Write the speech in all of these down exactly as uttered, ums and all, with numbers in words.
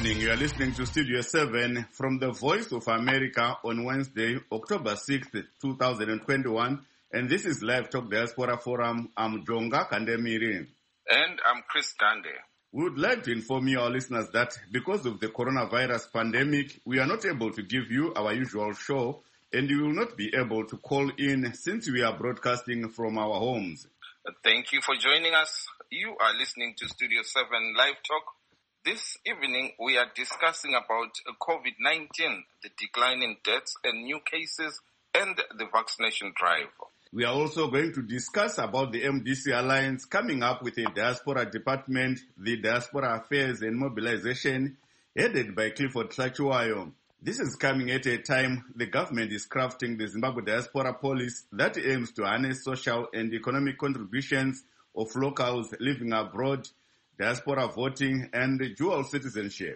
evening. You are listening to Studio seven from the Voice of America on Wednesday, October sixth, twenty twenty-one. And this is Live Talk Diaspora Forum. I'm Jonga Kandemiri. And I'm Chris Gande. We would like to inform you, our listeners, that because of the coronavirus pandemic, we are not able to give you our usual show, and you will not be able to call in since we are broadcasting from our homes. Thank you for joining us. You are listening to Studio seven Live Talk. This evening, we are discussing about COVID nineteen, the decline in deaths and new cases, and the vaccination drive. We are also going to discuss about the M D C Alliance coming up with a diaspora department, the Diaspora Affairs and Mobilization, headed by Clifford Tlachuayo. This is coming at a time the government is crafting the Zimbabwe Diaspora Policy that aims to harness social and economic contributions of locals living abroad, diaspora voting, and dual citizenship.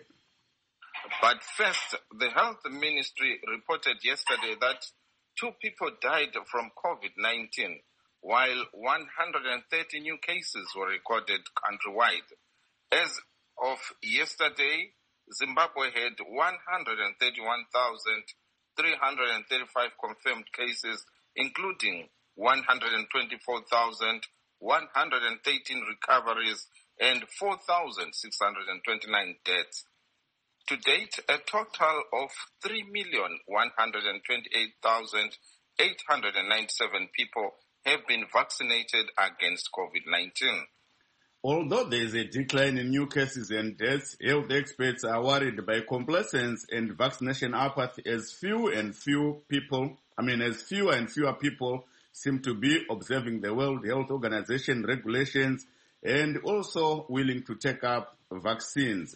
But first, the Health Ministry reported yesterday that two people died from COVID nineteen, while one hundred thirty new cases were recorded countrywide. As of yesterday, Zimbabwe had one hundred thirty-one thousand three hundred thirty-five confirmed cases, including one hundred twenty-four thousand one hundred thirteen recoveries and four thousand six hundred twenty-nine deaths. To date, a total of three million one hundred twenty-eight thousand eight hundred ninety-seven people have been vaccinated against COVID nineteen. Although there is a decline in new cases and deaths, health experts are worried by complacence and vaccination apathy as few and few people, I mean, as fewer and fewer people seem to be observing the World Health Organization regulations and also willing to take up vaccines.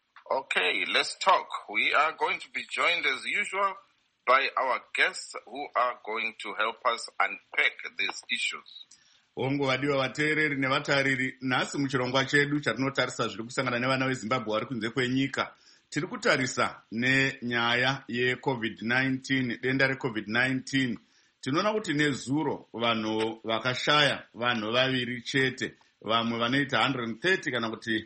Okay, let's talk. We are going to be joined as usual by our guests who are going to help us unpack these issues. Ongo wadiwa vateereri nevatariri, nhasi muchirongwa chedu chatinotarisa zviri kusangana nevana veZimbabwe vari kunze kwenyika. Tiri kutarisa nenyaya yeCovid nineteen, denda reCovid nineteen. Tinoona kuti nezuro vanhu vakashaya, vanhu vaviri chete, vamwe vanoita one hundred thirty kana kuti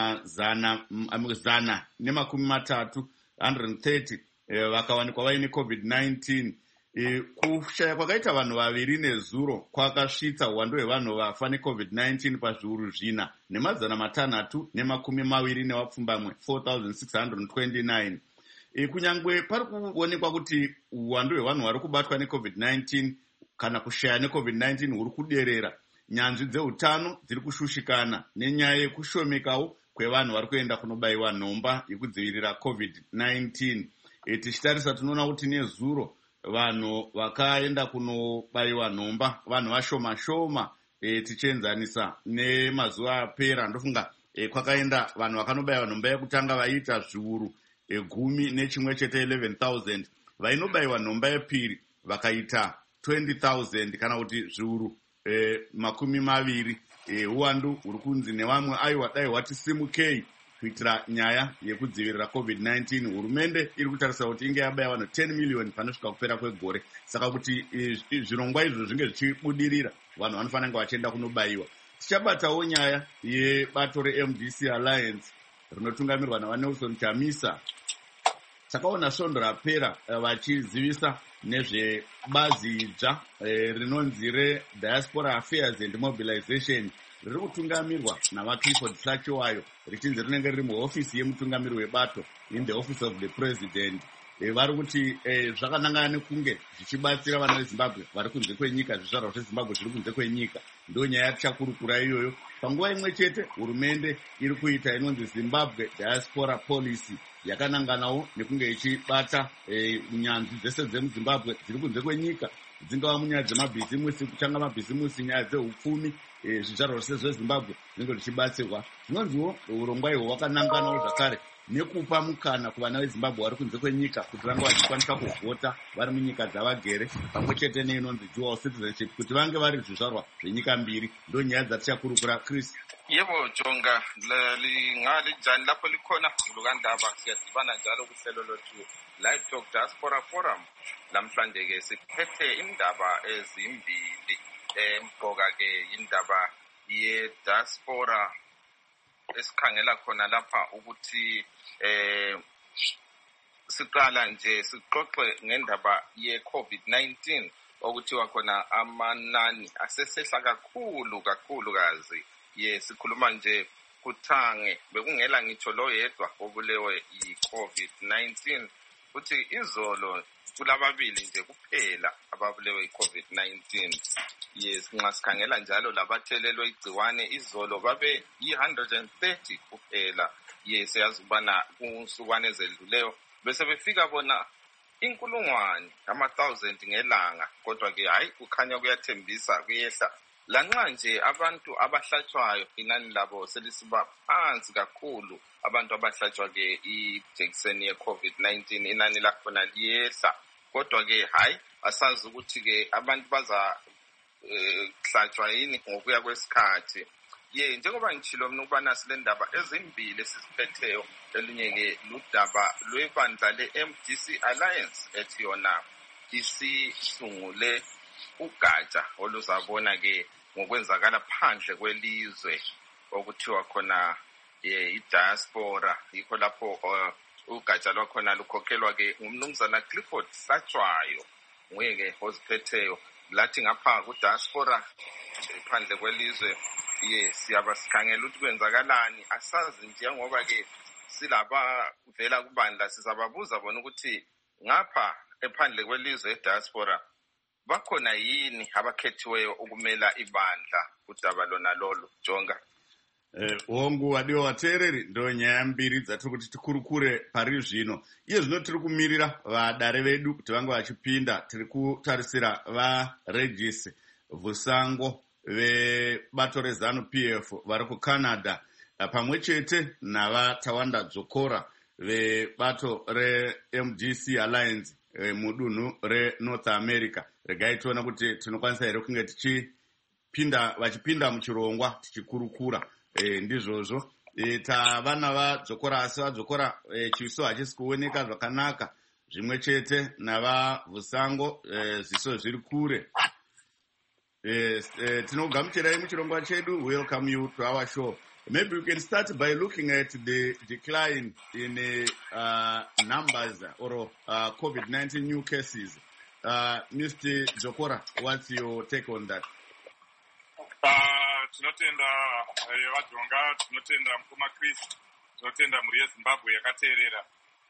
mazana zana nemakumi matatu, one hundred thirty vakawanikwa vaine COVID nineteen. E, kushaya kwakaita vanhu vaviri nezuro kwakasvitsa uwandu hwevanhu vafa neCovid nineteen pazviuru zvina nemazana matanhatu nemakumi maviri nevapfumbamwe four thousand six hundred twenty-nine. E, kunyangwe pari kuonekwa kuti uwandu hwevanhu vari kubatwa neCovid nineteen kana kushaya neCovid nineteen huri kuderera, nyanzvi dzeutano dziri kushushikana nenyaya yekushomekawo kwevanhu vari kuenda kunobayiwa nhomba yekudzivirira COVID nineteen. E, tichitarisa tinoona kuti nezuro vanhu vakaenda kunobayiwa nhomba vanhu vashoma shoma, e, tichienzanisa nemazuva apera ndofunga e, kwakaenda vanhu vakanobayiwa nhomba yekutanga vaiita zviuru e, gumi nechimwe chete eleven thousand, vainobayiwa nhomba yepiri vakaita twenty thousand kana kuti zviuru e, makumi maviri. E, uwandu huri kunzi nevamwe aiwa dai wati simukei kuitira nyaya yekudzivirira COVID nineteen. Hurumende iri kutarisa kuti inge yabaya vanhu ten million panosvika kupera kwegore. Saka kuti zvirongwa izvo zvinge zvichibudirira, vanhu vanofanira kunge vachienda kunobayiwa. Tichabatawo nyaya yebato reM D C Alliance rinotungamirwa naVanelson Chamisa. Takaona svondo rapera vachizivisa nezvebazi idzva rinonzi reDiaspora Affairs and Mobilization riri kutungamirwa navaClifford Tlachuayo, richinzi rinenge riri muhofisi yemutungamiri webato in the office of the president. E, vari kuti e, zvakanangana nekunge zvichibatsira vana veZimbabwe vari kunze kwenyika, zvizvarwa zveZimbabwe zviri kunze kwenyika. Ndo nyaya yatichakurukura iyoyo. Panguva imwe chete hurumende iri kuita inonzi Zimbabwe Diaspora Policy yakananganawo nekunge ichibata e, nyanzvi dzese dzemuZimbabwe dziri kunze kwenyika, dzingava munyaya dzemabhizimusi, kuchanga mabhizimusi, nyaya dzehupfumi, e, zvizvarwa zvese zveZimbabwe zvinenge zvichibatsirwa. Zvinonziwo urongwa ihwo hwakananganawo zvakare nekupa mukana kuvana veZimbabwe vari kunze kwenyika kuti vange vachikwanisa kuvhota vari munyika dzavagere, pamwe chete neinonzi dual citizenship, kuti vange vari zvizvarwa zvenyika mbiri. Ndo nyaya dzatichakurukura. Chris. Yebo Jonga, lingalijani lapho likhona lukandaba siyadibana njalo kuhlelo lwethu Live Talk Diaspora Forum. Lamhlanje ke siphethe indaba ezimbili, emqoka ke indaba ye diaspora esikhangela khona lapha ukuthi eh siqala nje sixoxe ngendaba ye-COVID nineteen okuthiwa khona amanani asesehla kakhulu kakhulu kazi. Ye sikhuluma nje kuthange bekungela ngitsho lo yedwa obulewe yi-COVID nineteen futhi izolo kulababili nje kuphela ababulewe yi-COVID nineteen. Yes, nxa sikhangela njalo labathelelwe igciwane izolo babe yi-one hundred thirty kuphela. Yes, yazi ubana kunsukwane ezedluleyo bese befika bona inkulungwane ama-thousand ngelanga, kodwa ke hayi kukhanya kuyathembisa kuyehla. Lanxa nje abantu abahlatshwayo inani labo selisiba phansi kakhulu, abantu abahlatshwa ke ijekiseni ye-COVID nineteen inani lakhona liyehla, kodwa ke hayi asazi ukuthi ke abantu baza kuhlatshwa yini ngokuya kwesikhathi. Ye njengoba ngitshilo mina ukubana sile ndaba ezimbili esiziphetheyo, elinye ke ludaba lwebandla le-M D C Alliance ethi yona isisungule ugatsha oluzabona ke ngokwenzakala phandle kwelizwe okuthiwa khona i-diaspora. Yikho lapho ugatsha lwakhona lukhokhelwa ke ngumnumzana Clifford Hlatshwayo, nguye ke oziphetheyo. Lathi ngapha ku-diaspora phandle kwelizwe ye siyaba sikhangela ukuthi kwenzakalani, asazi njengoba ke silaba vela kubandla sizababuza bona ukuthi ngapha ephandle kwelizwe e-diaspora bakhona yini abakhethiweyo ukumela ibandla kudaba lona lolo. Jonga Eh, hongu wadiwa wateereri ndo nyaya mbiri dzatiri kuti tikurukure pari zvino. Iye zvino tiri kumirira vadare vedu kuti vange vachipinda. Tiri kutarisira vaRegis Vusango vebato reZanu P F vari kuCanada pamwe chete navatawanda Dzokora vebato re-M D C Alliance mudunhu reNorth America. Regai tiona kuti tinokwanisa here kunge tichipinda vachipinda muchirongwa tichikurukura. E, ndizvozvo e, tavana vadzokora asi vadzokora e, chiso hachisi kuoneka zvakanaka, zvimwe chete navaVusango e, zviso zviri kure. e, e, tinogamuchirai muchirongwa chedu. Welcome you to our show. Maybe we can start by looking at the decline in uh, numbers or uh, COVID nineteen new cases. uh, Mister Dzokora, what's your take on that? Tinotenda vajonga, tinotenda mukoma Chris, tinotenda mhuri yeZimbabwe yakateerera.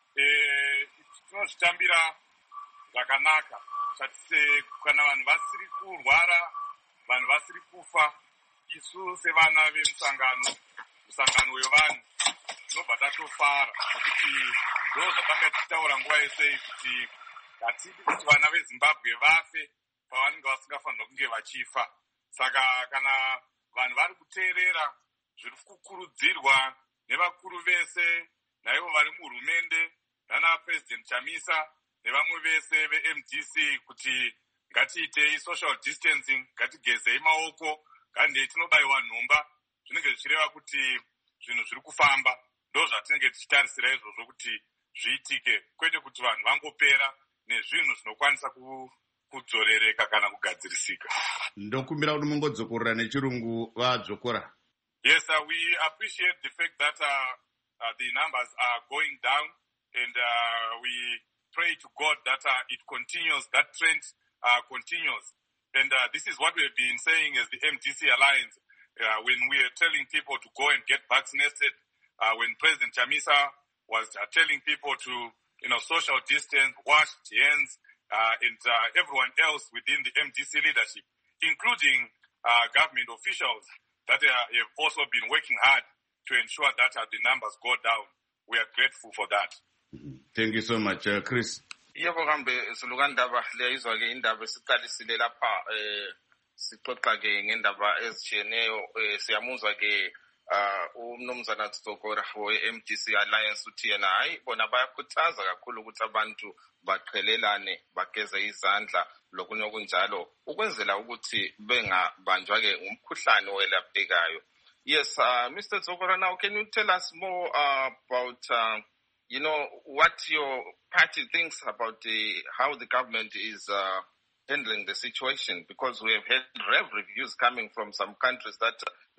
Tinozvitambira zvakanaka chatise kana vanhu vasiri kurwara, vanhu vasiri kufa, isu sevana vemusangano musangano wevanhu tinobva tatofara nokuti ndo zvatanga tichitaura nguva yese kuti hatidi kuti vana veZimbabwe vafe pavanenge vasingafanirwa kunge vachifa. Saka kana vanhu vari kuteerera zviri kukurudzirwa nevakuru vese naivo vari muhurumende nana President Chamisa nevamwe vese ve-M D C kuti ngatiitei social distancing, ngatigezei maoko, ngandei tinobayiwa nhomba, zvinenge zvichireva kuti zvinhu zviri kufamba. Ndo zvatinenge tichitarisira izvozvo kuti zviitike, kwete kuti vanhu vangopera nezvinhu zvinokwanisa ku kudzorereka kana kugadzirisika. Ndokumbira kuti mungodzokorera nechirungu vadzokora. Yes, uh, we appreciate the fact that uh, uh, the numbers are going down, and uh, we pray to God that uh, it continues, that trend uh, continues. And uh, this is what we have been saying as the M D C Alliance uh, when we are telling people to go and get vaccinated, uh, when President Chamisa was uh, telling people to, you know, social distance, wash hands, Uh, and uh, everyone else within the M D C leadership, including uh, government officials that uh, have also been working hard to ensure that uh, the numbers go down. We are grateful for that. Thank you so much, uh, Chris. Yebo kambe silukandaba leyizwa ke indaba siqalisile lapha eh sixoxa ke ngendaba ezitshiyeneyo. Siyamuzwa ke umnumzana Dzokora we-M D C Alliance uthi yena hayi bona bayakhuthaza kakhulu ukuthi abantu baqhelelane, bageze izandla lokunye okunjalo ukwenzela ukuthi bengabanjwa ke umkhuhlane owelaphekayo. Yes, uh, Mister Dzokora, now can you tell us more uh, about uh, you know what your party thinks about the how the government is uh, handling the situation, because we have had rave reviews coming from some countries that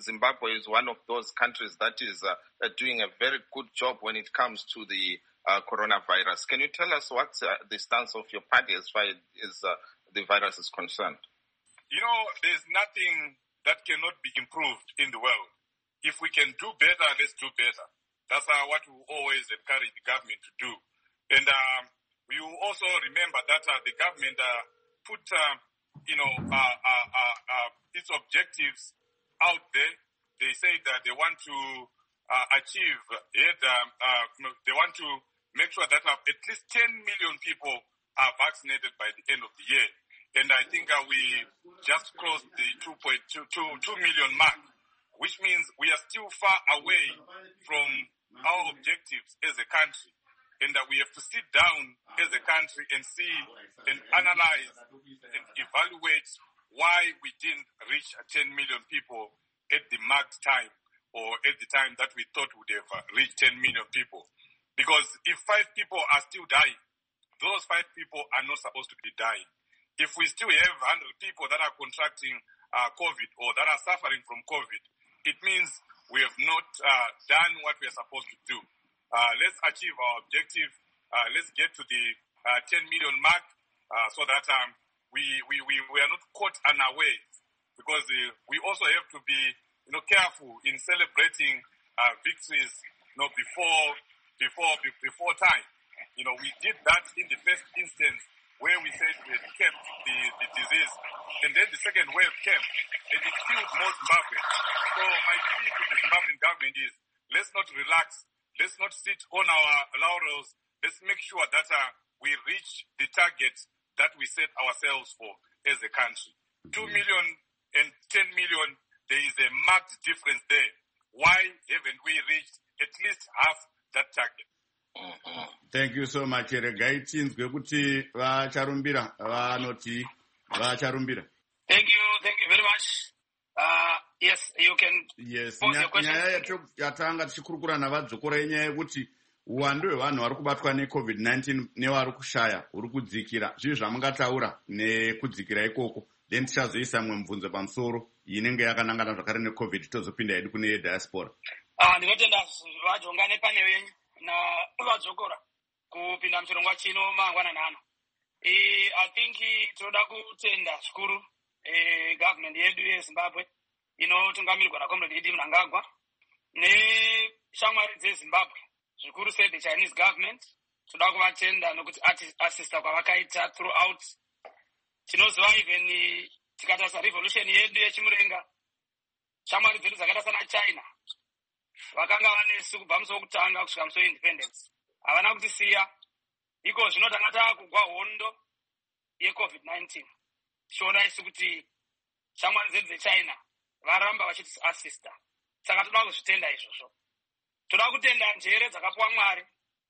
Zimbabwe is one of those countries that is uh, uh, doing a very good job when it comes to the uh, coronavirus. Can you tell us what's uh, the stance of your party as far as uh, the virus is concerned? You know, there's nothing that cannot be improved in the world. If we can do better, let's do better. That's uh, what we always encourage the government to do. And uh, we will also remember that uh, the government uh, put, uh, you know, uh, uh, uh, uh, its objectives out there. They say that they want to uh, achieve it. Um, uh, they want to make sure that uh, at least ten million people are vaccinated by the end of the year. And I think uh, we just crossed the two point two million mark, which means we are still far away from our objectives as a country. And uh, we have to sit down as a country and see and analyze and evaluate why we didn't reach ten million people at the marked time, or at the time that we thought would have uh, reached ten million people. Because if five people are still dying, those five people are not supposed to be dying. If we still have one hundred people that are contracting uh, COVID or that are suffering from COVID, it means we have not uh, done what we are supposed to do. Uh, let's achieve our objective. Uh, let's get to the uh, ten million mark uh, so that um, we, we, we, we are not caught unawares. Because uh, we also have to be, you know, careful in celebrating uh, victories, you know, before, before, before time. You know, we did that in the first instance where we said we had kept the, the disease. And then the second wave came, and it killed more Zimbabweans. So my plea to the Zimbabwean government is, let's not relax. Let's not sit on our laurels. Let's make sure that uh, we reach the target that we set ourselves for as a country. Two million and ten million, there is a marked difference there. Why haven't we reached at least half that target? Thank you so much. Regai tinzwe kuti vacharumbira vanoti vacharumbira. Thank you, thank you very much. Uh, yes, you can. Yes, nyaya yatanga tichikurukura navadzokora yenyaya yekuti uwandu hwevanhu vari kubatwa necovid nineteen nevari kushaya uri kudzikira. Zvii zvamungataura nekudzikira ikoko, then tichazoisa mwe mubvunzo pamusoro inenge yakanangana zvakare necovid tozopinda hedu kune diaspora. Ah, ndinotenda vajongane pane venyu na vadzokora kupinda muchirongwa chino mangwana nano. Eh, I think tinoda kutenda zvikuru eh government yedu yeZimbabwe inotungamirirwa naComrade Idi Mnangagwa neshamwari dzeZimbabwe zvikuru sei the Chinese government. Tinoda kuvatenda nokuti assista kwavakaita throughout. Tinoziva even tikatarisa revolution yedu yechimurenga, shamwari dzedu dzakaita sana China vakanga vanesu kubva musi wokutanga kusvika musi weindependence. Havana kutisiya. Iko zvino tanga taakugwa hondo yecovid nineteen. Shona isu kuti shamwari dzedu dzeChina varamba vachiti assista. Saka toda kuzvitenda izvozvo. Toda kutenda njere dzakapuwa Mwari,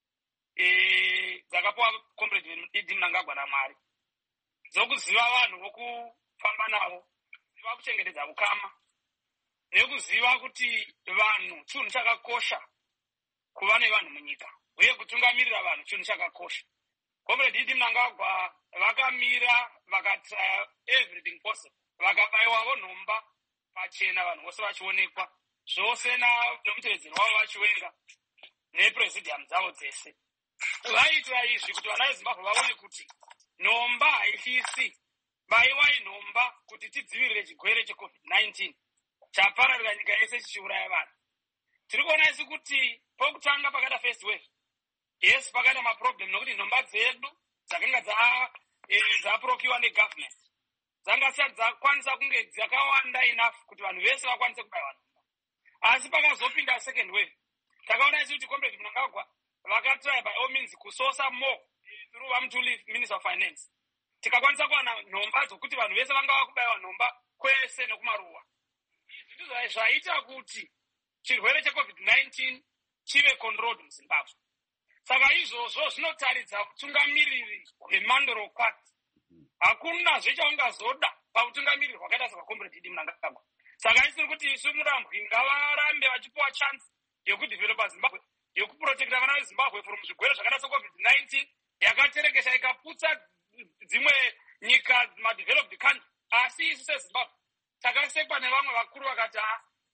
eh dzakapuwa Comrade Idi Mnangagwa naMwari, dzokuziva vanhu vokufamba navo, kuziva kuchengetedza ukama, nekuziva kuti vanhu chinhu chakakosha kuva nevanhu munyika, uye kutungamirira vanhu chinhu chakakosha. Comrade Idi Mnangagwa vakamira vakatry everything possible, vakabayiwawo nhomba pachena, vanhu vose vachionekwa, zvose nomutevedzeri wavo vachiwenga nepresidium dzavo dzese. Vaitira izvi kuti vana veZimbabwe vaone kuti nhomba haifisi, bayiwai nhomba kuti tidzivirire chigwere checovid nineteen chapararira nyika yese chichiuraya vanhu. Tiri kuona isi kuti pokutanga pakada first wave, yes, pakada maproblem nokuti nhomba dzedu dzakanga dzaprokiwa negovernment dzanga dzisati dzakwanisa kunge dzakawanda enough kuti vanhu vese vakwanise kubayiwa nhomba. Asi pakazopinda second wave, takaona isi kuti Comrade Mnangagwa vakatry by all means kusosa more through Vamtuli, Minister of Finance. Tikakwanisa kuwana nhomba dzokuti vanhu vese vanga vakubayiwa nhomba kwese nekumaruwa. Izvi ndizvo zvaita kuti chirwere checovid nineteen chive controlled muZimbabwe. Saka izvozvo zvinotaridza utungamiriri hwemandorokwati. Hakuna zvechaungazoda pautungamiriri hwakaita sakaComrade Idi Mnangagwa. Saka isiri kuti isu murambwi ngavarambe vachipuwa chance yekudevelopa Zimbabwe, yekuprotecta vana veZimbabwe from zvirwere zvakaita secovid nineteen yakaterekesha ikaputsa dzimwe nyika madeveloped country. Asi isu seZimbabwe takasekwa nevamwe vakuru vakati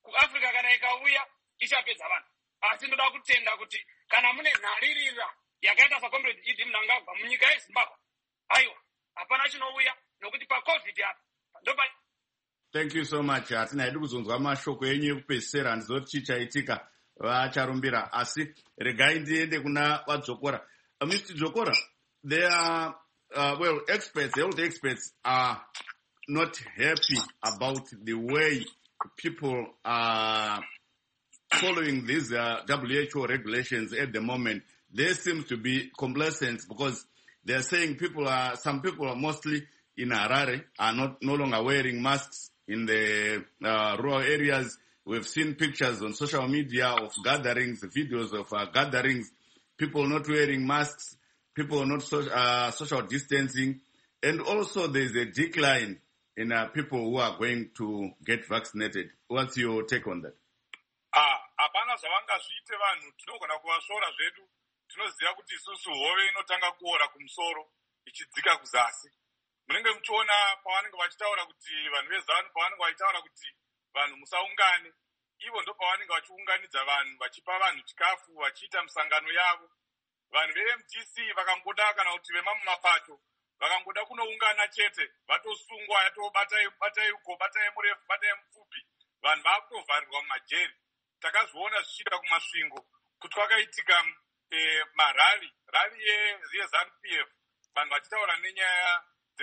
kuafrica kana ikauya ichapedza vanhu. Asi ndoda kutenda kuti kana mune nharirira yakaita saComrade Idi Mnangagwa munyika yeZimbabwe, aiwa hapana chinouya nokuti paCovid apa ndopa. Thank you so much. Hatina hedu kuzonzwa mashoko enyu ekupedzisira, handizoti chichaitika vacharumbira, asi regai ndiende kuna vadzokora. Uh, Mister Dzokora, they are uh, well, experts, health experts are not happy about the way people are following these uh, W H O regulations at the moment. They seem to be complacent because they are saying people are, some people are mostly in Harare are not no longer wearing masks in the uh, rural areas. We've seen pictures on social media of gatherings, videos of uh, gatherings, people not wearing masks, people not so, uh, social distancing, and also there's a decline in uh, people who are going to get vaccinated. What's your take on that? Ah, apana zvavangazviite vanhu tinogona kuvashora zvedu. Tinoziva kuti isusu hove inotanga kuora kumusoro ichidzika kuzasi. Munenge muchiona pavanenge vachitaura kuti vanhu vezanu pavanenge vachitaura kuti vanhu musaungane, ivo ndo pavanenge vachiunganidza vanhu vachipa vanhu chikafu vachiita misangano yavo. Vanhu ve-M D C vakangoda kana kuti vemamumapato vakangoda kunoungana chete vatosungwa yatobatai batai uko batai murefu batai mupfupi, vanhu vakutovharirwa mumajeri. Takazviona zvichida kumasvingo kuti kwakaitika eh, marali rali yeZanu P F, vanhu vachitaura nenyaya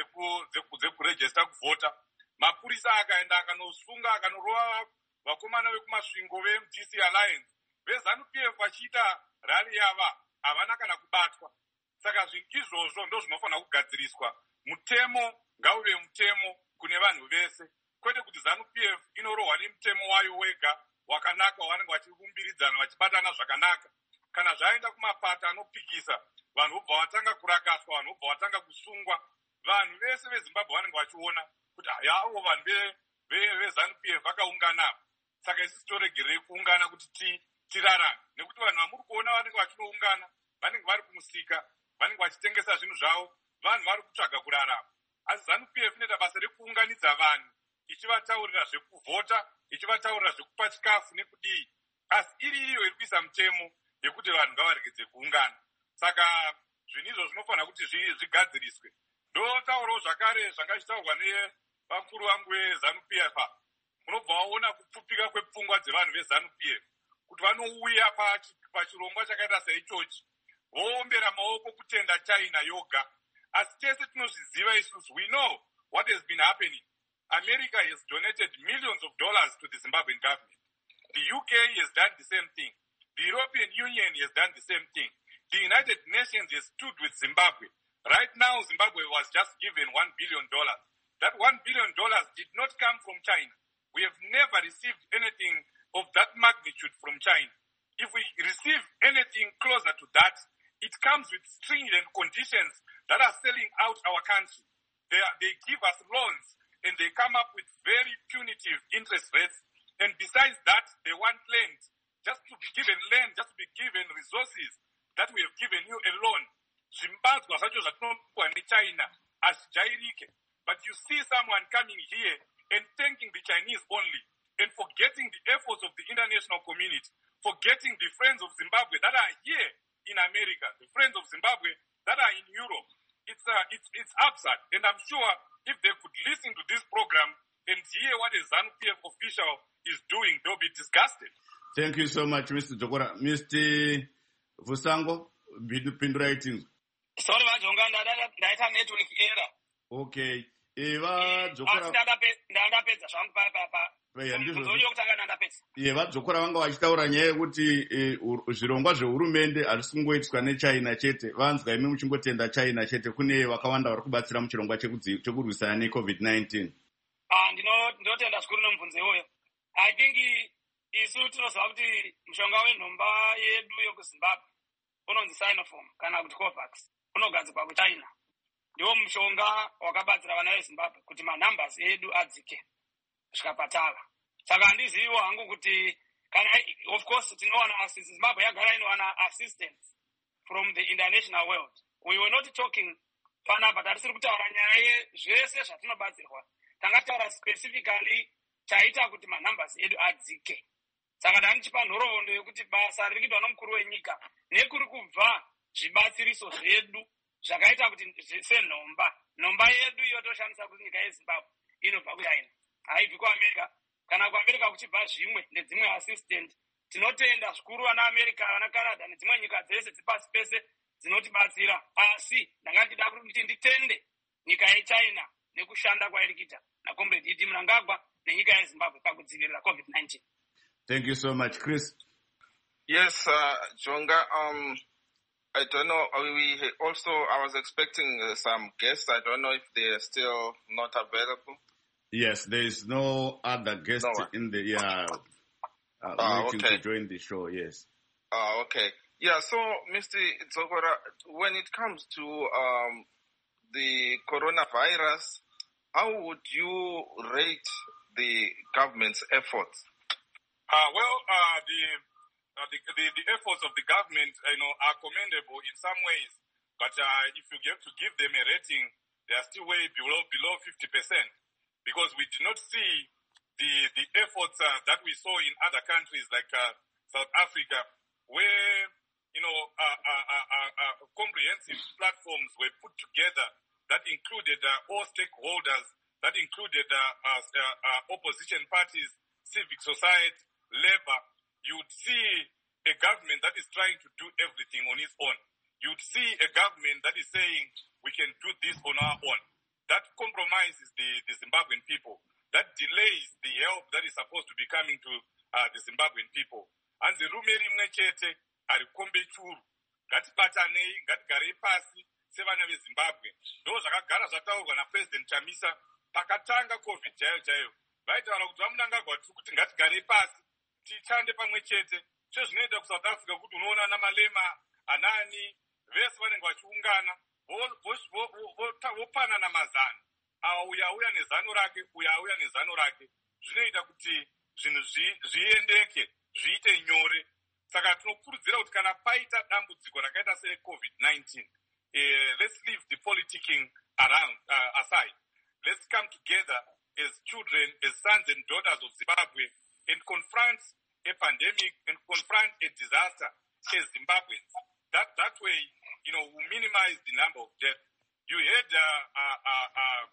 dzekurejista kuvhota. Mapurisa akaenda akanosunga akanorova vakomana vekumasvingo ve-M D C Alliance veZanu P F vachiita rali yava havana kana kubatwa. Saka zvinhu izvozvo ndo zvinofanira kugadziriswa. Mutemo ngauve mutemo kune vanhu vese, kwete kuti Zanu P F inorohwa nemutemo wayo wega wakanaka wavanenge vachirumbiridzana vachibatana zvakanaka. Kana zvaenda kumapata anopikisa, vanhu vobva vatanga kurakaswa, vanhu vobva vatanga kusungwa. Vanhu vese veZimbabwe vanenge vachiona kuti yavo vanhu veZanu P F vakaungana. Saka isusu toregerei kuungana kuti tirarame, nekuti vanhu vamuri kuona vanenge vachinoungana vanenge vari kumusika, vanenge vachitengesa zvinhu zvavo, vanhu vari kutsvaga kurarama. Asi Zanu P F inoita basa rekuunganidza vanhu ichivataurira zvekuvhota, ichivataurira zvekupa chikafu nekudii, asi iri iyo iri kuisa mutemo yekuti vanhu ngavaregedze kuungana. Saka zvinhu izvo zvinofanira kuti zvigadziriswe. Ndotaurawo zvakare zvanga zvichitaurwa nevakuru vangu veZanu P F, munobva waona kupfupika kwepfungwa dzevanhu veZanu P F kuti vanouya pachirongwa chakaita saichochi voombera maoko kutenda China yoga. Asi tese tinozviziva isusu, we know what has been happening. America has donated millions of dollars to the Zimbabwean government. The U K has done the same thing. The European Union has done the same thing. The United Nations has stood with Zimbabwe. Right now, Zimbabwe was just given one billion dollars. That one billion dollars did not come from China. We have never received anything of that magnitude from China. If we receive anything closer to that, it comes with stringent conditions that are selling out our country. They, are, they give us loans and they come up with very punitive interest rates. And besides that, they want land. Just to be given land, just to be given resources that we have given you alone. Zimbabwe zvacho zvatinopiwa neChina hazvijairike. But you see someone coming here and thanking the Chinese only and forgetting the efforts of the international community, forgetting the friends of Zimbabwe that are here in America, the friends of Zimbabwe that are in Europe. It's, uh, it's, it's absurd. And I'm sure if they could listen to this program and hear what a Zanu P F official is doing, they'll be disgusted. Thank you so much, Mister Dzokora. Mister Vusango, pindura itinzo. Sorry, Vajonga, ndaita network error. Okay. Eva Dzokora. Ndandapedza zvangu papa. Ye vadzokora vanga vachitaura nyaya yekuti zvirongwa zvehurumende hazvisi kungoitwa neChina chete. Vanzwa imi muchingotenda China chete, kune vakawanda vari kubatsira muchirongwa chekurwisana neCovid nineteen. Ndinotenda zvikuru nomubvunzo iwoyo. I think isu tinoziva kuti mushonga wenhomba yedu yokuZimbabwe unonzi Sinopharm kana kuti Covax unogadzirwa kuChina. Ndiwo mushonga wakabatsira vana veZimbabwe kuti manumbers edu adzike zvikapatala. Saka handizivo hangu kuti kana of course tinowana Zimbabwe yagara inowana assistance from the international world. We were not talking panapa tarisiri kutaura nyaya zvese zvatinobatsirwa. Tanga taura specifically chaita kuti manumbers edu adzike. Saka ndanichipa nhoroondo yekuti basa riri kuitwa nomukuru wenyika nekuri kubva zvibatsiriso zvedu zvakaita kuti senhomba nhomba yedu yotoshandisa kuti nyika yezimbabwe inobva kuyaina haibvi kuamerica kana kuamerica kuchibva zvimwe nedzimwe assistant. Tinotenda zvikuru vana america vana canada nedzimwe nyika dzese dzipasi pese dzinotibatsira, asi ndanga ndida kuti nditende nyika yechina nekushanda kwairi kuita naComrade Idi Mnangagwa nenyika yezimbabwe pakudzivirira covid nineteen. Thank you so much, Chris. Yes, uh, Jonga, um, I don't know, we also, I was expecting uh, some guests. I don't know if they're still not available. Yes, there is no other guest No. in the, yeah, uh, Ah, waiting okay. to join the show, yes. Uh, okay. Yeah, so, Mister Zogora, when it comes to um, the coronavirus, how would you rate the government's efforts? Uh, well, uh, the, uh, the, the the efforts of the government, you know, are commendable in some ways. But uh, if you get to give them a rating, they are still way below below fifty percent, because we do not see the the efforts uh, that we saw in other countries like uh, South Africa, where you know uh, uh, uh, uh, uh, comprehensive platforms were put together that included uh, all stakeholders, that included uh, uh, uh, opposition parties, civic society, labor. You would see a government that is trying to do everything on its own. You'd see a government that is saying we can do this on our own. That compromises the, the Zimbabwean people. That delays the help that is supposed to be coming to uh, the Zimbabwean people. And the rumeri mnechete arikombe churu. Ngatibatanei, ngatigarei pasi sevana veZimbabwe. Ndo zvakagara zvataurwa naPresident Chamisa pakatanga COVID chaiyo chaiyo. Vaitaura kuti vaMnangagwa tiri kuti ngatigarei pasi tichande pamwe chete. Sezvinoita kuSouth Africa kuti unoona ana Malema, anani, vese vanenge vachiungana, vopanana mazano. Awo uya auya nezano rake, uya auya nezano rake. Zvinoita kuti zvinhu zviendeke, zviite nyore. Saka tinokurudzira kuti kana paita dambudziko rakaita seCovid nineteen, uh, let's leave the politicking around uh, aside. Let's come together as children, as sons and daughters of Zimbabwe, and confront a pandemic and confront a disaster as Zimbabweans. That that way, you know, we minimize the number of deaths. You had uh, uh, uh, uh,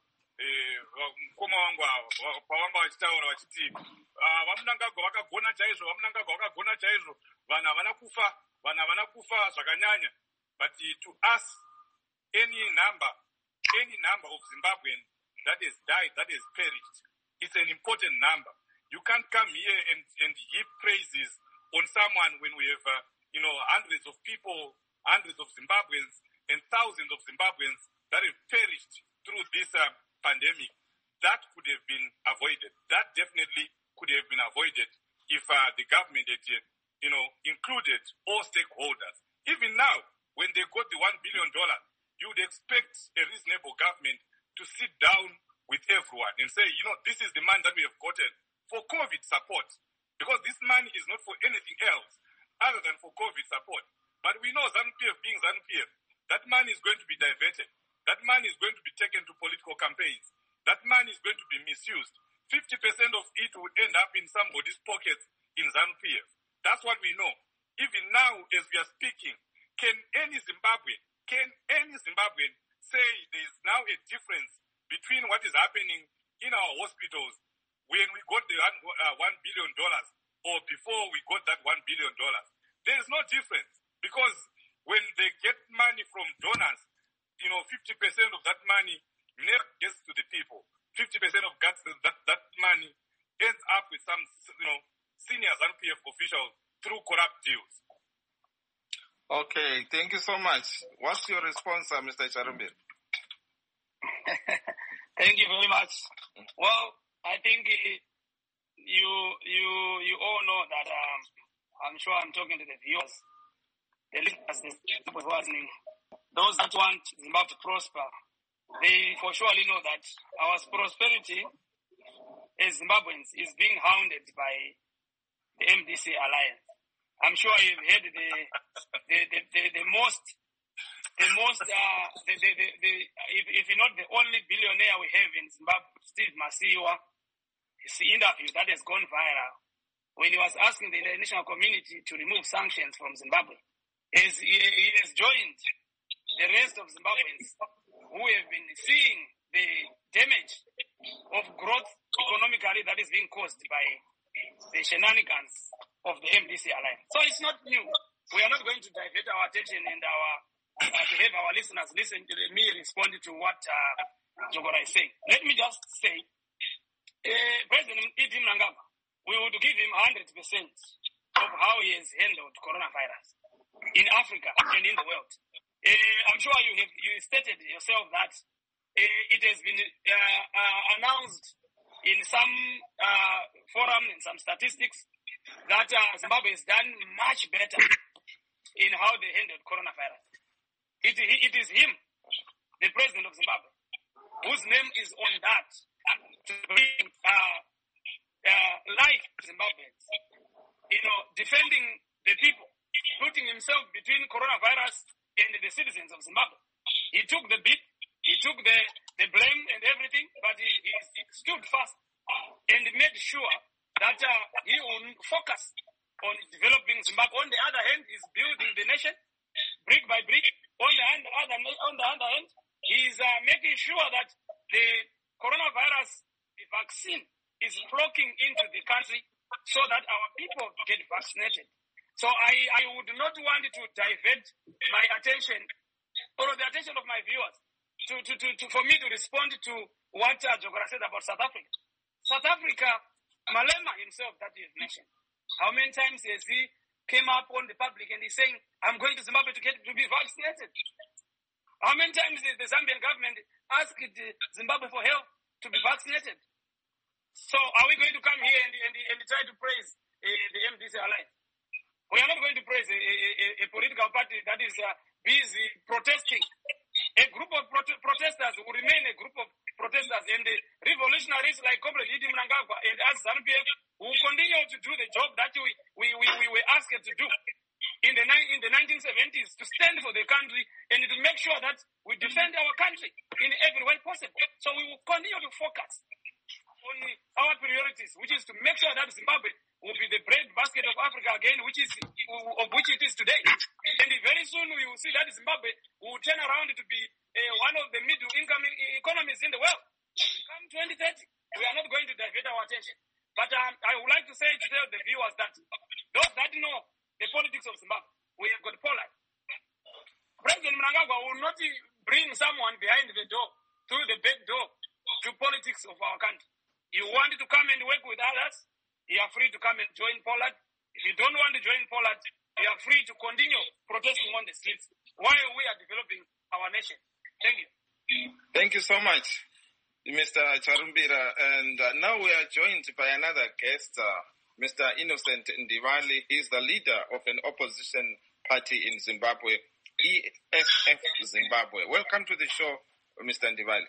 mukoma wangu pawanga vachitaura vachiti vaMnangagwa vakagona chaizvo, vaMnangagwa vakagona chaizvo, vanhu havana kufa, vanhu havana kufa zvakanyanya. But uh, to us, any number, any number of Zimbabweans that has died, that has perished, it's an important number. You can't come here and, and heap praises on someone when we have, uh, you know, hundreds of people, hundreds of Zimbabweans, and thousands of Zimbabweans that have perished through this uh, pandemic. That could have been avoided. That definitely could have been avoided if uh, the government had, you know, included all stakeholders. Even now, when they got the one billion dollars, you would expect a reasonable government to sit down with everyone and say, you know, this is the money that we have gotten for COVID support, because this money is not for anything else other than for COVID support. But we know ZANU-P F being ZANU-P F, that money is going to be diverted. That money is going to be taken to political campaigns. That money is going to be misused. fifty percent of it will end up in somebody's pockets in ZANU-P F. That's what we know. Even now, as we are speaking, can any Zimbabwean, can any Zimbabwean say there is now a difference between what is happening in our hospitals when we got the uh, one billion dollars or before we got that one billion dollars? There is no difference, because when they get money from donors, you know, fifty percent of that money never gets to the people. fifty percent of that, that, that money ends up with some, you know, senior ZANU-P F officials through corrupt deals. Okay, thank you so much. What's your response, uh, Mister Charumbir? Thank you very much. Well, I think uh, you you you all know that um, I'm sure I'm talking to the viewers, the listeners, the people who are listening. Those that want Zimbabwe to prosper, they for surely know that our prosperity as Zimbabweans is being hounded by the M D C alliance. I'm sure you've heard the the the, the, the most the most uh the, the, the, the if if you're not the only billionaire we have in Zimbabwe, Steve Masiwa, interview that has gone viral when he was asking the international community to remove sanctions from Zimbabwe. As he, he has joined the rest of Zimbabweans who have been seeing the damage of growth economically that is being caused by the shenanigans of the M D C alliance. So it's not new. We are not going to divert our attention and our uh, to have our listeners listen to me respond to what uh, Jogora is saying. Let me just say, uh, President E D Mnangagwa, we would give him one hundred percent of how he has handled coronavirus in Africa and in the world. Uh, I'm sure you have you stated yourself that uh, it has been uh, uh, announced in some uh, forum and some statistics that uh, Zimbabwe has done much better in how they handled coronavirus. It, it is him, the president of Zimbabwe, whose name is on that to bring uh, uh, life to Zimbabweans. You know, defending the people, putting himself between coronavirus and the citizens of Zimbabwe. He took the beat, he took the, the blame and everything, but he, he stood fast and made sure that uh, he will focus on developing Zimbabwe. On the other hand, he's building the nation brick by brick. On the hand, other, on the other hand, he's uh, making sure that the coronavirus the vaccine is flocking into the country so that our people get vaccinated. So I, I would not want to divert my attention or the attention of my viewers to, to, to, to for me to respond to what uh, Jogora said about South Africa. South Africa, Malema himself that you have mentioned, how many times has he came up on the public and he's saying, I'm going to Zimbabwe to get to be vaccinated? How many times has the Zambian government asked Zimbabwe for help to be vaccinated? So are we going to come here and, and, and try to praise uh, the M D C alliance? We are not going to praise a, a, a political party that is uh, busy protesting. A group of prote- protesters will remain a group of protesters, and the revolutionaries like Comrade E D Mnangagwa and us ZANU-P F will continue to do the job that we, we, we, we were asked to do in the, ni- in the nineteen seventies, to stand for the country and to make sure that we defend our country in every way possible. So we will continue to focus on our priorities, which is to make sure that Zimbabwe will be the bread basket of Africa again, which is of which it is today. And very soon we will see that Zimbabwe will turn around to be uh, one of the middle-income economies in the world. Come twenty thirty, we are not going to divert our attention. But um, I would like to say to tell the viewers that those that know the politics of Zimbabwe, we have got Poland. President Mnangagwa will not bring someone behind the door, through the back door, to politics of our country. You want to come and work with others, you are free to come and join Poland. If you don't want to join Poland, you are free to continue protesting on the streets while we are developing our nation. Thank you. Thank you so much, Mister Charumbira. And uh, now we are joined by another guest, uh, Mister Innocent Ndivali. He is the leader of an opposition party in Zimbabwe, E S F Zimbabwe. Welcome to the show, Mister Ndivali.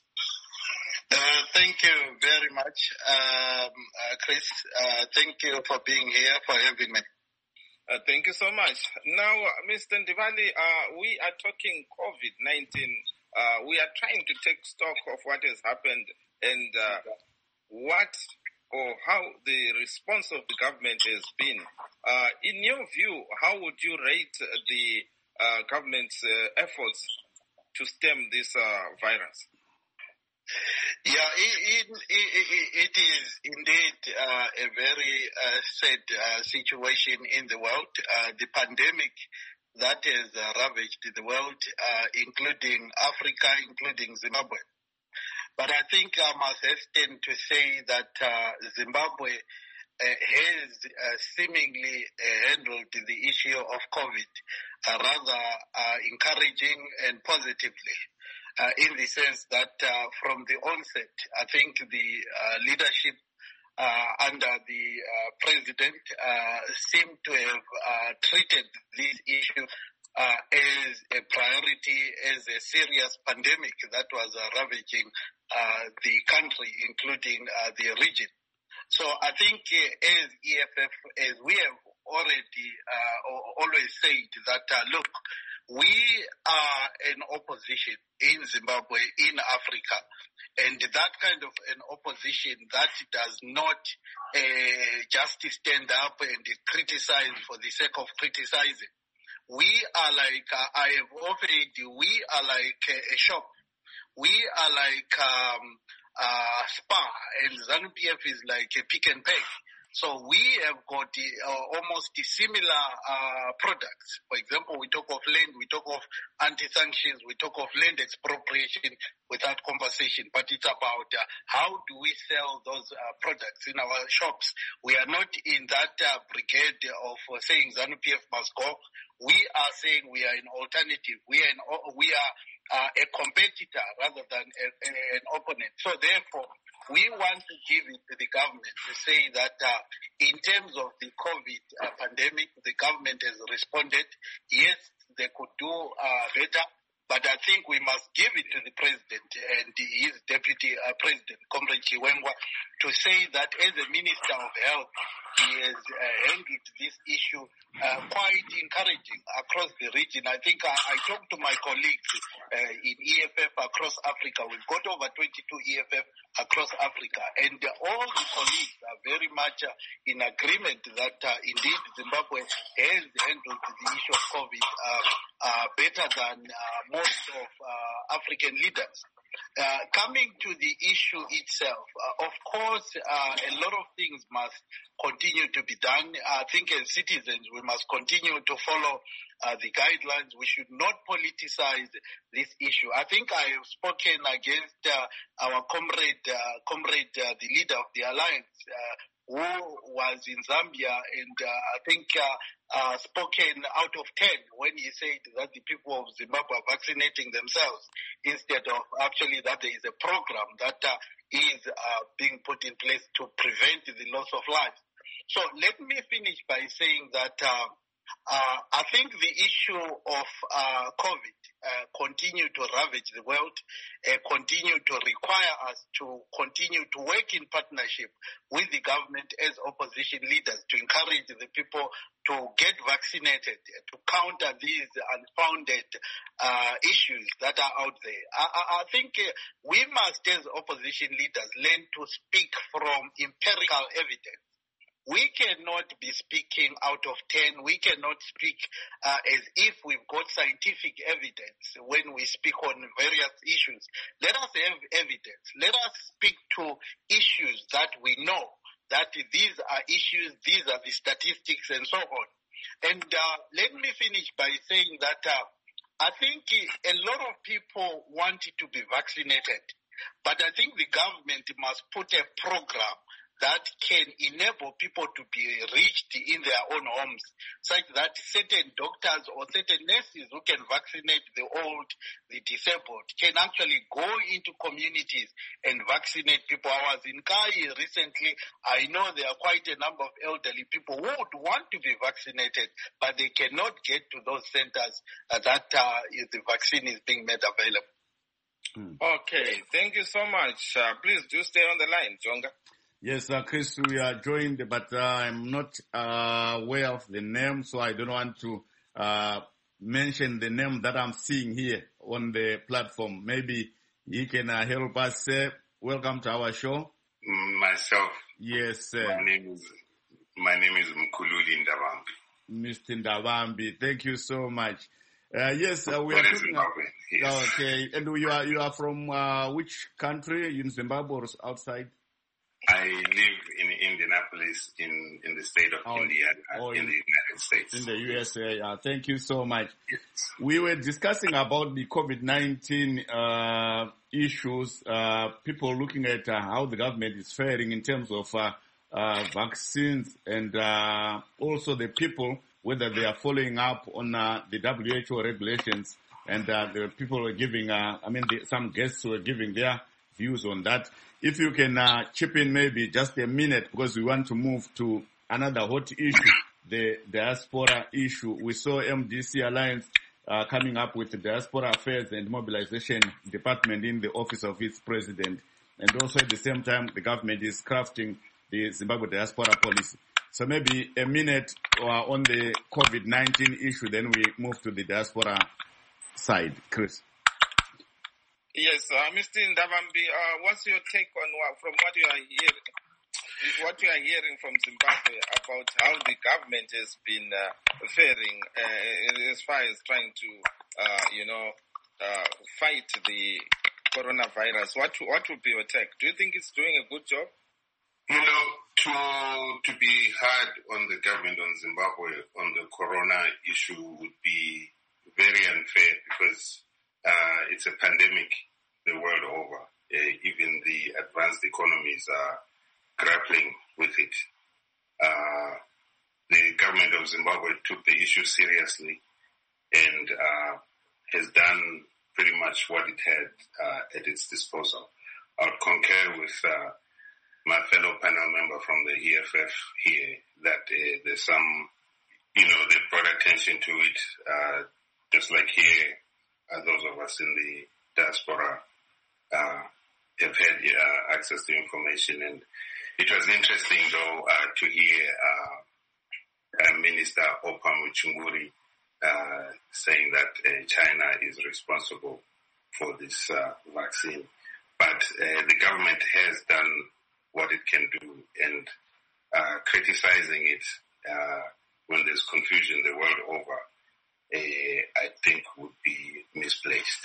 Uh, thank you very much, um, uh, Chris. Uh, thank you for being here, for having me. Uh, thank you so much. Now, Mister Ndivali, uh, we are talking COVID nineteen. Uh, we are trying to take stock of what has happened and uh, what or how the response of the government has been. Uh, in your view, how would you rate the uh, government's uh, efforts to stem this uh, virus? Yeah, it, it, it is indeed uh, a very uh, sad uh, situation in the world. Uh, the pandemic that has uh, ravaged the world, uh, including Africa, including Zimbabwe. But I think I must hasten to say that uh, Zimbabwe uh, has uh, seemingly uh, handled the issue of COVID uh, rather uh, encouraging and positively. Uh, in the sense that uh, from the onset, I think the uh, leadership uh, under the uh, president uh, seemed to have uh, treated this issue uh, as a priority, as a serious pandemic that was uh, ravaging uh, the country, including uh, the region. So I think uh, as E F F, as we have already uh, always said that, uh, look, we are an opposition in Zimbabwe, in Africa, and that kind of an opposition that does not uh, just stand up and criticize for the sake of criticizing. We are like, uh, I have offered, we are like a, a shop. We are like um, uh, Spa, and ZANU-P F is like a Pick and Pay. So we have got uh, almost similar uh, products. For example, we talk of land, we talk of anti-sanctions, we talk of land expropriation without compensation. But it's about uh, how do we sell those uh, products in our shops. We are not in that uh, brigade of uh, saying ZANU-P F must go. We are saying we are an alternative. We are, an, we are uh, a competitor rather than a, a, an opponent. So therefore, we want to give it to the government to say that uh, in terms of the COVID uh, pandemic, the government has responded. Yes, they could do uh, better, but I think we must give it to the president and his deputy uh, president, Comrade Chiwengwa, to say that as a minister of health, he has uh, handled this issue uh, quite encouraging across the region. I think I, I talked to my colleagues uh, in E F F across Africa. We've got over twenty-two E F F across Africa, and uh, all the colleagues are very much uh, in agreement that uh, indeed Zimbabwe has handled the issue of COVID uh, uh, better than uh, most of uh, African leaders. Uh, coming to the issue itself, uh, of course, uh, a lot of things must continue to be done. I think as citizens, we must continue to follow uh, the guidelines. We should not politicize this issue. I think I have spoken against uh, our comrade, uh, comrade, uh, the leader of the alliance, uh, who was in Zambia, and uh, I think uh, uh, spoken out of ten when he said that the people of Zimbabwe are vaccinating themselves instead of actually that there is a program that uh, is uh, being put in place to prevent the loss of life. So let me finish by saying that uh, uh, I think the issue of uh, COVID uh, continue to ravage the world, uh, continue to require us to continue to work in partnership with the government as opposition leaders to encourage the people to get vaccinated, to counter these unfounded uh, issues that are out there. I, I think uh, we must, as opposition leaders, learn to speak from empirical evidence. We cannot be speaking out of ten. We cannot speak uh, as if we've got scientific evidence when we speak on various issues. Let us have evidence. Let us speak to issues that we know, that these are issues, these are the statistics and so on. And uh, let me finish by saying that uh, I think a lot of people wanted to be vaccinated, but I think the government must put a program that can enable people to be reached in their own homes, such that certain doctors or certain nurses who can vaccinate the old, the disabled, can actually go into communities and vaccinate people. I was in Kai recently. I know there are quite a number of elderly people who would want to be vaccinated, but they cannot get to those centers uh, that uh, the vaccine is being made available. Mm. Okay, thank you so much. Uh, please do stay on the line, Jonga. Yes, uh, Chris, we are joined, but uh, I'm not uh, aware of the name, so I don't want to uh, mention the name that I'm seeing here on the platform. Maybe he can uh, help us say, welcome to our show. Myself. Yes, sir. My name is, my name is Mkhululi Ndavambi. Mister Ndavambi, thank you so much. Uh, yes, uh, we are talking about, yes. Okay, and you are, you are from uh, which country, in Zimbabwe or outside? I live in Indianapolis, in, in the state of oh, India, oh, in, in the United States. In the U S A, uh, thank you so much. Yes. We were discussing about the COVID nineteen uh, issues, uh, people looking at uh, how the government is faring in terms of uh, uh, vaccines, and uh, also the people, whether they are following up on uh, the W H O regulations, and uh, the people were giving, uh, I mean, the, some guests were giving their views on that. If you can uh, chip in maybe just a minute, because we want to move to another hot issue, the diaspora issue. We saw M D C Alliance uh, coming up with the Diaspora Affairs and Mobilization Department in the office of its president. And also at the same time, the government is crafting the Zimbabwe diaspora policy. So maybe a minute uh, on the COVID nineteen issue, then we move to the diaspora side. Chris. Yes, uh, Mister Ndabambi, uh, what's your take on what, from what you are hearing, what you are hearing from Zimbabwe about how the government has been uh, faring uh, as far as trying to, uh, you know, uh, fight the coronavirus? What what would be your take? Do you think it's doing a good job? You know, to to be hard on the government on Zimbabwe on the corona issue would be very unfair because uh, it's a pandemic the world over. Uh, even the advanced economies are grappling with it. Uh, the government of Zimbabwe took the issue seriously and uh, has done pretty much what it had uh, at its disposal. I would concur with uh, my fellow panel member from the E F F here that uh, there's some, you know, they brought attention to it, uh, just like here, uh, those of us in the diaspora uh, have had uh, access to information. And it was interesting, though, uh, to hear uh, uh, Minister Opa Muchunguri uh, saying that uh, China is responsible for this uh, vaccine. But uh, the government has done what it can do, and uh, criticizing it uh, when there's confusion the world over, uh, I think would be misplaced.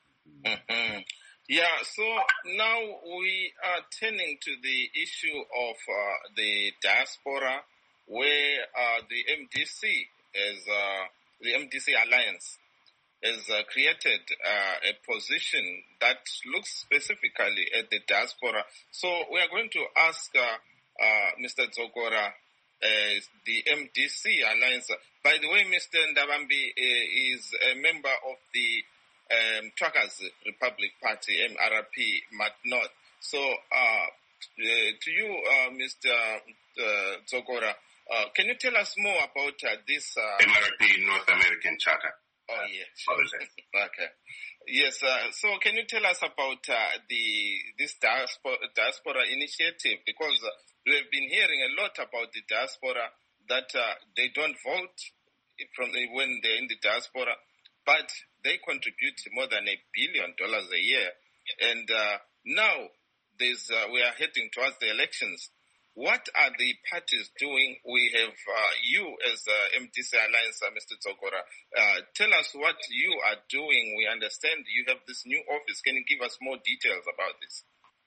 Mm-hmm. Yeah, so now we are turning to the issue of uh, the diaspora, where uh, the M D C is uh, the M D C Alliance has uh, created uh, a position that looks specifically at the diaspora. So we are going to ask uh, uh, Mister Dzogora, uh, the M D C Alliance. By the way, Mister Ndabambi uh, is a member of the um, Truckers Republic Party, M R P, Mat North. So uh, uh, to you, uh, Mister Uh, Dzogora, uh, can you tell us more about uh, this? Uh, M R P, North American Charter. Oh, yeah. Okay. Yes, uh, so can you tell us about uh, the this diaspora, diaspora initiative? Because uh, we have been hearing a lot about the diaspora, that uh, they don't vote from the, when they're in the diaspora, but they contribute more than a billion dollars a year. And uh, now there's, uh, we are heading towards the elections. What are the parties doing? We have uh, you as uh, M D C Alliance, uh, Mister Dzogora. Uh, tell us what you are doing. We understand you have this new office. Can you give us more details about this?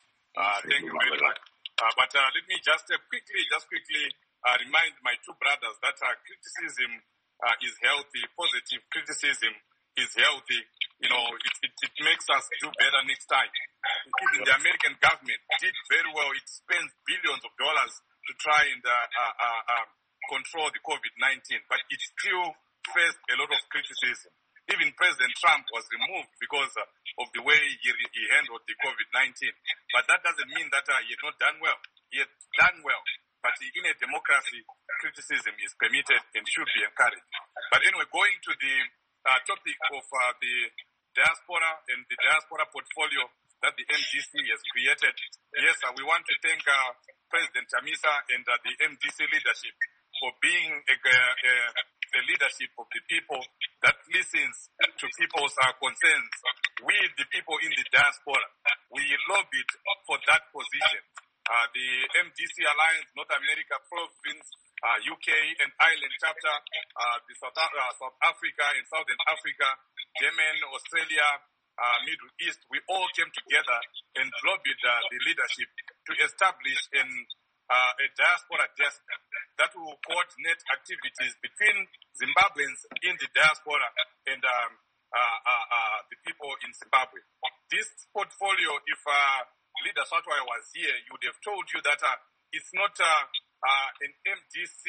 Uh, thank you very much. Uh, but uh, let me just uh, quickly, just quickly uh, remind my two brothers that uh, criticism uh, is healthy. Positive criticism is healthy. You know, it, it, it makes us do better next time. Even the American government did very well. It spends billions of dollars to try and uh, uh, uh, uh, control the COVID nineteen, but it still faced a lot of criticism. Even President Trump was removed because uh, of the way he, he handled the COVID nineteen. But that doesn't mean that uh, he had not done well. He had done well. But in a democracy, criticism is permitted and should be encouraged. But anyway, going to the uh, topic of uh, the diaspora and the diaspora portfolio that the M D C has created. Yes, uh, we want to thank uh, President Chamisa and uh, the M D C leadership for being a, a, a leadership of the people that listens to people's uh, concerns. We, the people in the diaspora, we lobbied for that position. Uh, the M D C Alliance, North America Province, uh, U K and Ireland chapter, uh, the South, uh, South Africa and Southern Africa, Yemen, Australia, uh, Middle East, we all came together and lobbied uh, the leadership to establish an, uh, a diaspora desk that will coordinate activities between Zimbabweans in the diaspora and um, uh, uh, uh, the people in Zimbabwe. This portfolio, if uh, Leader Satwai was here, he would have told you that uh, it's not uh, uh, an M D C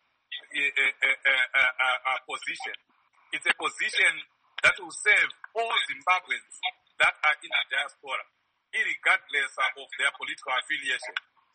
uh, uh, uh, uh, uh, position. It's a position that will serve all Zimbabweans that are in the diaspora, irregardless uh, of their political affiliation.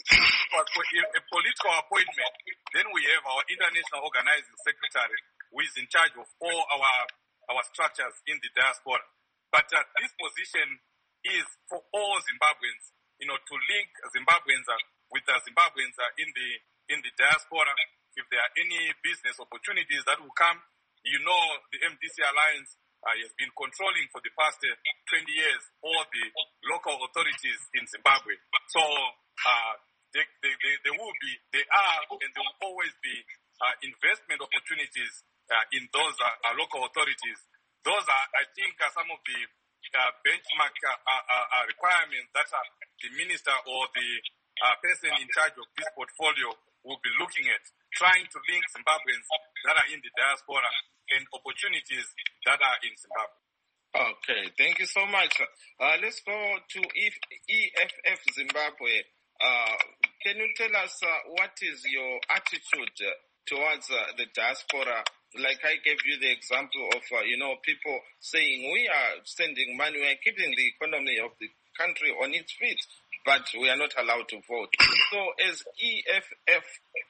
But for a political appointment, then we have our international organizing secretary, who is in charge of all our our structures in the diaspora. But uh, this position is for all Zimbabweans, you know, to link Zimbabweans uh, with uh, Zimbabweans uh, in the in the diaspora, if there are any business opportunities that will come, you know the M D C Alliance uh, has been controlling for the past uh, twenty years all the local authorities in Zimbabwe. So uh, they, they, they, they will be, they are, and there will always be uh, investment opportunities uh, in those uh, uh, local authorities. Those are, I think, are some of the uh, benchmark uh, uh, uh, requirements that uh, the minister or the uh, person in charge of this portfolio will be looking at, trying to link Zimbabweans that are in the diaspora and opportunities that are in Zimbabwe. Okay, thank you so much. Uh, let's go to E F F Zimbabwe. Uh, can you tell us uh, what is your attitude uh, towards uh, the diaspora? Like I gave you the example of, uh, you know, people saying we are sending money, we are keeping the economy of the country on its feet, but we are not allowed to vote. So as E F F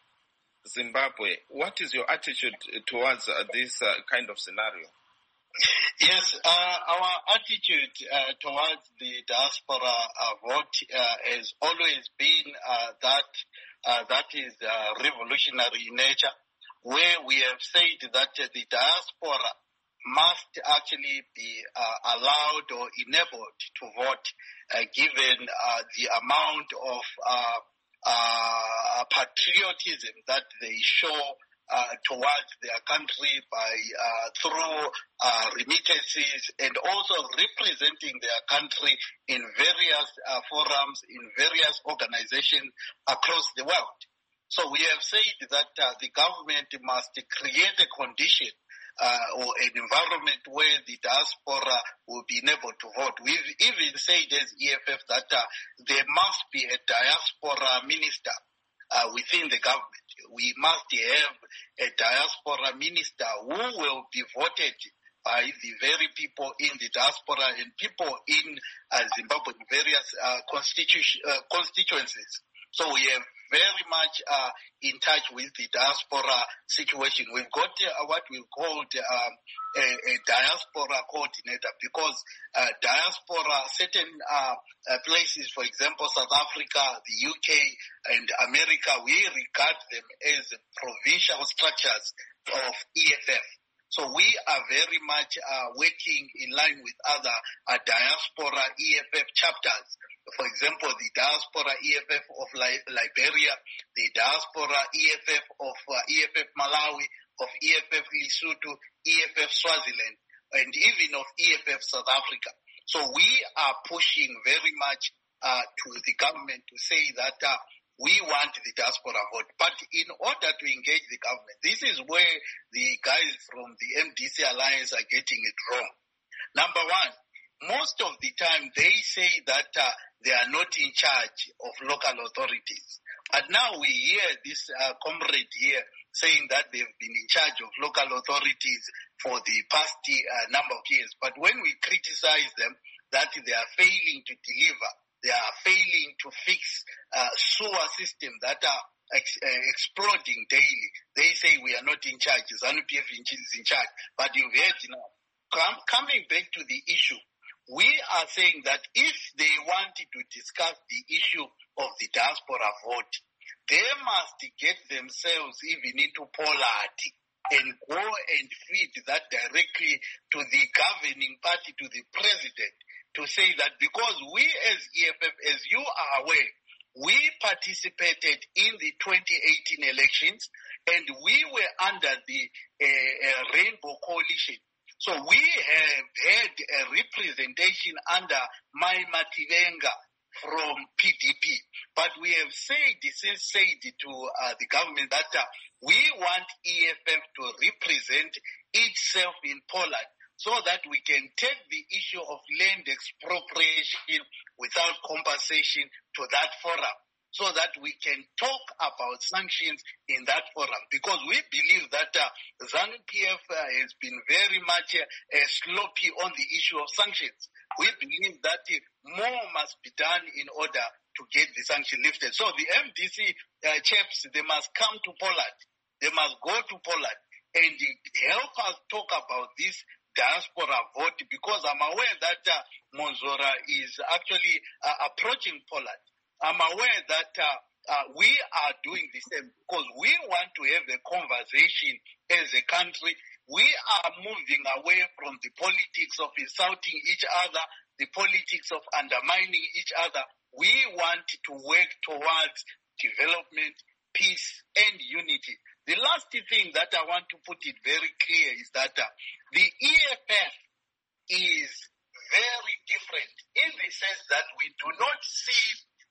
Zimbabwe, what is your attitude towards uh, this uh, kind of scenario? Yes, uh, our attitude uh, towards the diaspora uh, vote uh, has always been uh, that uh, that is uh, revolutionary in nature, where we have said that uh, the diaspora must actually be uh, allowed or enabled to vote, uh, given uh, the amount of uh, uh, patriotism that they show Uh, towards their country by uh, through uh, remittances and also representing their country in various uh, forums, in various organizations across the world. So we have said that uh, the government must create a condition uh, or an environment where the diaspora will be able to vote. We've even said as E F F that uh, there must be a diaspora minister Uh, within the government. We must have a diaspora minister who will be voted by the very people in the diaspora and people in uh, Zimbabwe, various uh, constitu- uh, constituencies. So we are very much uh, in touch with the diaspora situation. We've got uh, what we called uh, a, a diaspora coordinator, because uh, diaspora, certain uh, uh, places, for example, South Africa, the U K, and America, we regard them as provincial structures of E F F. So we are very much uh, working in line with other uh, diaspora E F F chapters. For example, the diaspora E F F of Li- Liberia, the diaspora E F F of uh, E F F Malawi, of E F F Lesotho, E F F Swaziland, and even of E F F South Africa. So we are pushing very much uh, to the government to say that uh, we want the diaspora vote. But in order to engage the government, this is where the guys from the M D C Alliance are getting it wrong. Number one, most of the time they say that uh, they are not in charge of local authorities. But now we hear this uh, comrade here saying that they've been in charge of local authorities for the past uh, number of years. But when we criticize them that they are failing to deliver, they are failing to fix uh, sewer systems that are ex- uh, exploding daily, they say we are not in charge. ZANU-P F is in charge. But you've heard now. Com- coming back to the issue, we are saying that if they wanted to discuss the issue of the diaspora vote, they must get themselves even into Pollard and go and feed that directly to the governing party, to the president, to say that because we as E F F, as you are aware, we participated in the twenty eighteen elections and we were under the uh, uh, Rainbow Coalition. So we have had a representation under Mai Mativenga from P D P. But we have said, since said to uh, the government that uh, we want E F F to represent itself in Poland so that we can take the issue of land expropriation without compensation to that forum, so that we can talk about sanctions in that forum. Because we believe that uh, ZANU-P F uh, has been very much uh, uh, sloppy on the issue of sanctions. We believe that uh, more must be done in order to get the sanction lifted. So the M D C uh, chaps, they must come to Poland. They must go to Poland and uh, help us talk about this diaspora vote, because I'm aware that uh, Monzora is actually uh, approaching Poland. I'm aware that uh, uh, we are doing the same because we want to have a conversation as a country. We are moving away from the politics of insulting each other, the politics of undermining each other. We want to work towards development, peace, and unity. The last thing that I want to put it very clear is that uh, the E F F is very different in the sense that we do not see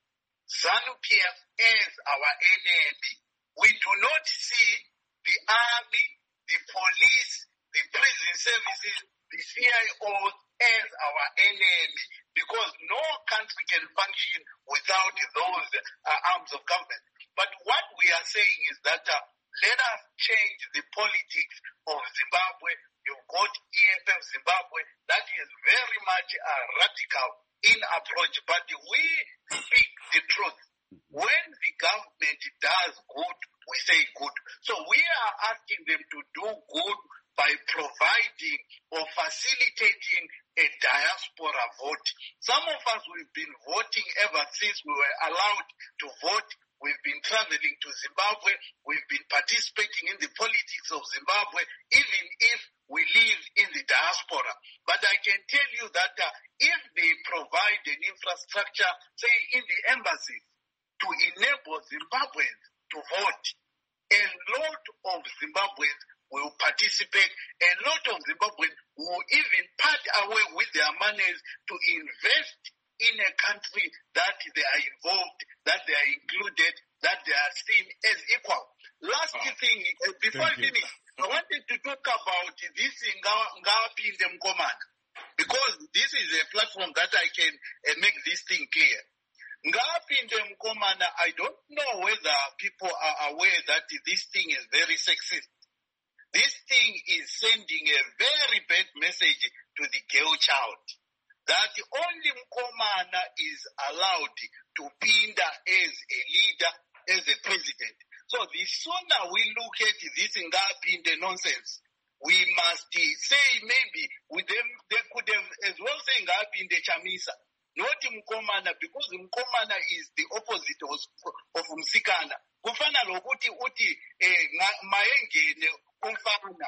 ZANU-P F as our enemy. We do not see the army, the police, the prison services, the C I Os as our enemy, because no country can function without those uh, arms of government. But what we are saying is that uh, let us change the politics of Zimbabwe. You've got E F F Zimbabwe that is very much uh, radical in approach, but we speak the truth. When the government does good, we say good. So we are asking them to do good by providing or facilitating a diaspora vote. Some of us, we've been voting ever since we were allowed to vote. We've been traveling to Zimbabwe. We've been participating in the politics of Zimbabwe, even if we live in the diaspora. But I can tell you that uh, if they provide an infrastructure, say in the embassies, to enable Zimbabweans to vote, a lot of Zimbabweans will participate. A lot of Zimbabweans will even part away with their monies to invest in a country that they are involved, that they are included, that they are seen as equal. Last oh. thing, uh, before I finish, I wanted to talk about this in Ngawapinde Mkomana, because this is a platform that I can uh, make this thing clear. Ngawapinde Mkomana, I don't know whether people are aware that this thing is very sexist. This thing is sending a very bad message to the girl child, that only Mkomana is allowed to pinda as a leader, as a president. So the sooner we look at this Ngawapinde nonsense, we must say maybe with them, they could have as well say Ngawapinde Chamisa, not Mkomana, because Mkomana is the opposite of, of Msikana. Kufana lokuti uti eh, maengene umfana.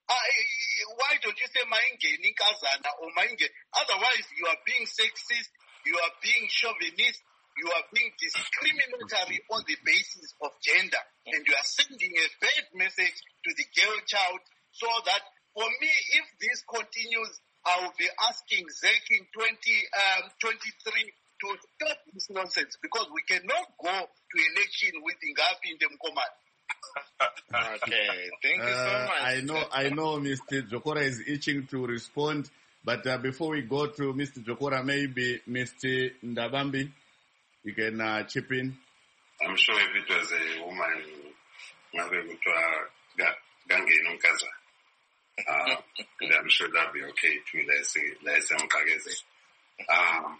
Why don't you say maengene kazana or maenge? Otherwise you are being sexist, you are being chauvinist, you are being discriminatory on the basis of gender, and you are sending a bad message to the girl child. So that for me, if this continues, I will be asking Z E C in twenty twenty-three to stop this nonsense, because we cannot go to election with Ngawapinde Mkomana. Okay, thank you so Uh, much. I know, I know Mister Jokora is itching to respond, but uh, before we go to Mister Jokora, maybe Mister Ndabambi, you can uh, chip in. I'm sure if it was a woman, Gange Nunkaza, uh, I'm sure that'd be okay too. Let's say, let's say, um,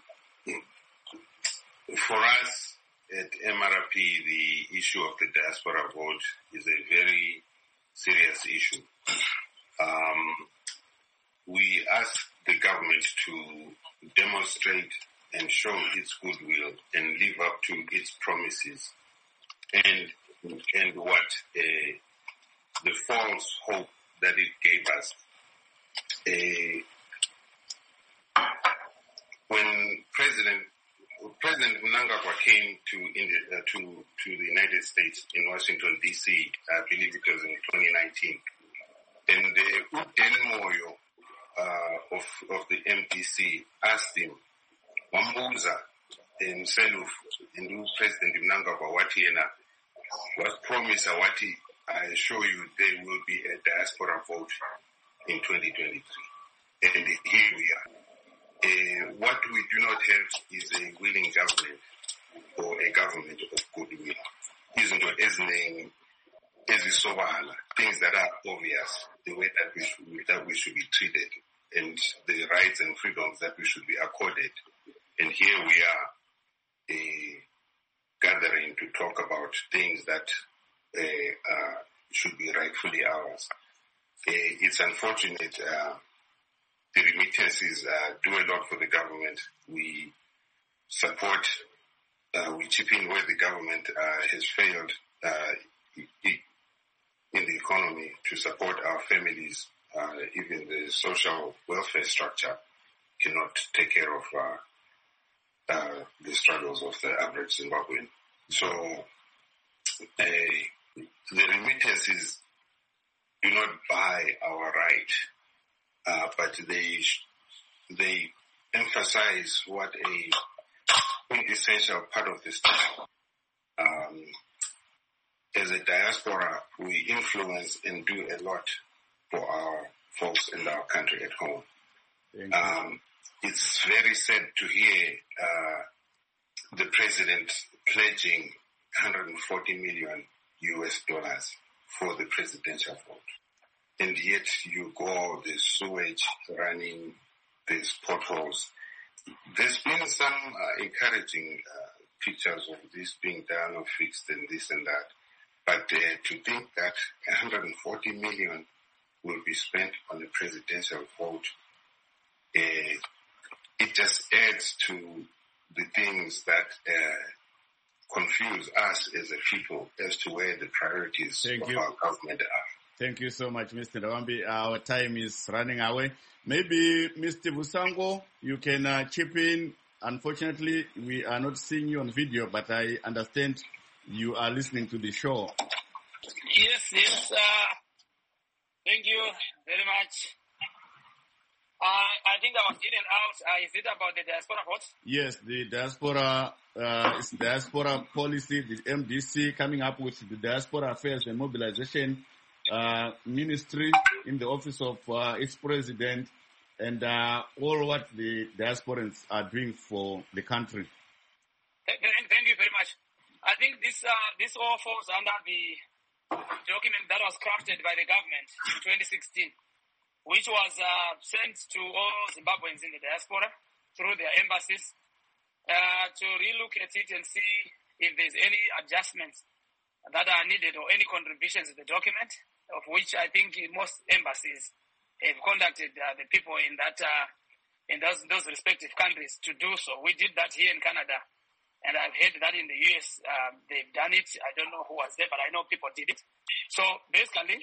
for us at M R P, the issue of the diaspora vote is a very serious issue. Um, we ask the government to demonstrate and show its goodwill and live up to its promises, and and what uh, the false hope that it gave us. Uh, when President President Mnangagwa came to India, uh, to to the United States in Washington D C, I believe it was in twenty nineteen, and the Uden Moyo uh, of of the M D C asked him, Wambuza himself, and President Mnangagwa Watiena was promised Wati, I assure you there will be a diaspora vote in twenty twenty-three, and here we are. Uh, what we do not have is a willing government or a government of goodwill. Isn't it things that are obvious, the way that we should that we should be treated, and the rights and freedoms that we should be accorded. And here we are uh, gathering to talk about things that uh, uh, should be rightfully ours. Uh, it's unfortunate. Uh, The remittances uh, do a lot for the government. We support uh, we chip in where the government uh, has failed uh, in the economy to support our families. Uh, even the social welfare structure cannot take care of uh, uh, the struggles of the average Zimbabwean. So uh, the remittances do not buy our right, uh, but they they emphasize what a quintessential part of the state. Um, as a diaspora, we influence and do a lot for our folks in our country at home. Um, it's very sad to hear uh, the president pledging one hundred forty million U S dollars for the presidential vote. And yet you go, there's sewage running, there's potholes. There's been some uh, encouraging uh, pictures of this being done or fixed and this and that. But uh, to think that one hundred forty million will be spent on the presidential vote, uh, it just adds to the things that uh, confuse us as a people as to where the priorities Thank of you. our government are. Thank you so much, Mister Ndawambi. Our time is running away. Maybe Mister Busango, you can uh, chip in. Unfortunately, we are not seeing you on video, but I understand you are listening to the show. Yes, yes. Uh, thank you very much. Uh, I think I was in and out. Uh, is it about the diaspora vote? Yes, the diaspora, uh, it's diaspora policy, the M D C coming up with the Diaspora Affairs and Mobilization uh, Ministry in the office of uh, its president, and uh, all what the diasporans are doing for the country. Thank, thank you very much. I think this uh, this all falls under the document that was crafted by the government in twenty sixteen, which was uh, sent to all Zimbabweans in the diaspora through their embassies uh, to relook at it and see if there's any adjustments that are needed or any contributions to the document, of which I think most embassies have contacted uh, the people in that uh, in those, those respective countries to do so. We did that here in Canada. And I've heard that in the U S, uh, they've done it. I don't know who was there, but I know people did it. So basically,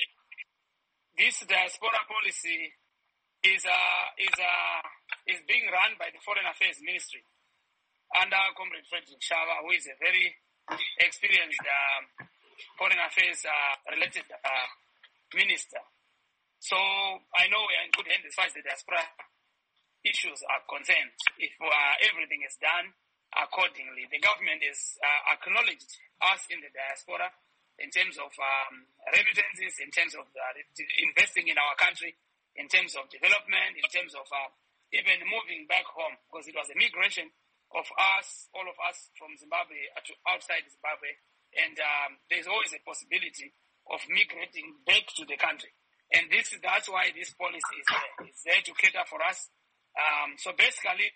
this diaspora policy is uh, is uh, is being run by the Foreign Affairs Ministry under Comrade Frederick Shava, who is a very experienced uh, foreign affairs uh, related uh, minister. So I know we are in good hands as far as the diaspora issues are concerned. If uh, everything is done accordingly, the government has uh, acknowledged us in the diaspora in terms of um, remittances, in terms of uh, investing in our country, in terms of development, in terms of uh, even moving back home, because it was a migration of us, all of us from Zimbabwe to outside Zimbabwe, and um, there's always a possibility of migrating back to the country. And this that's why this policy is there. It's there to cater for us. Um, so basically,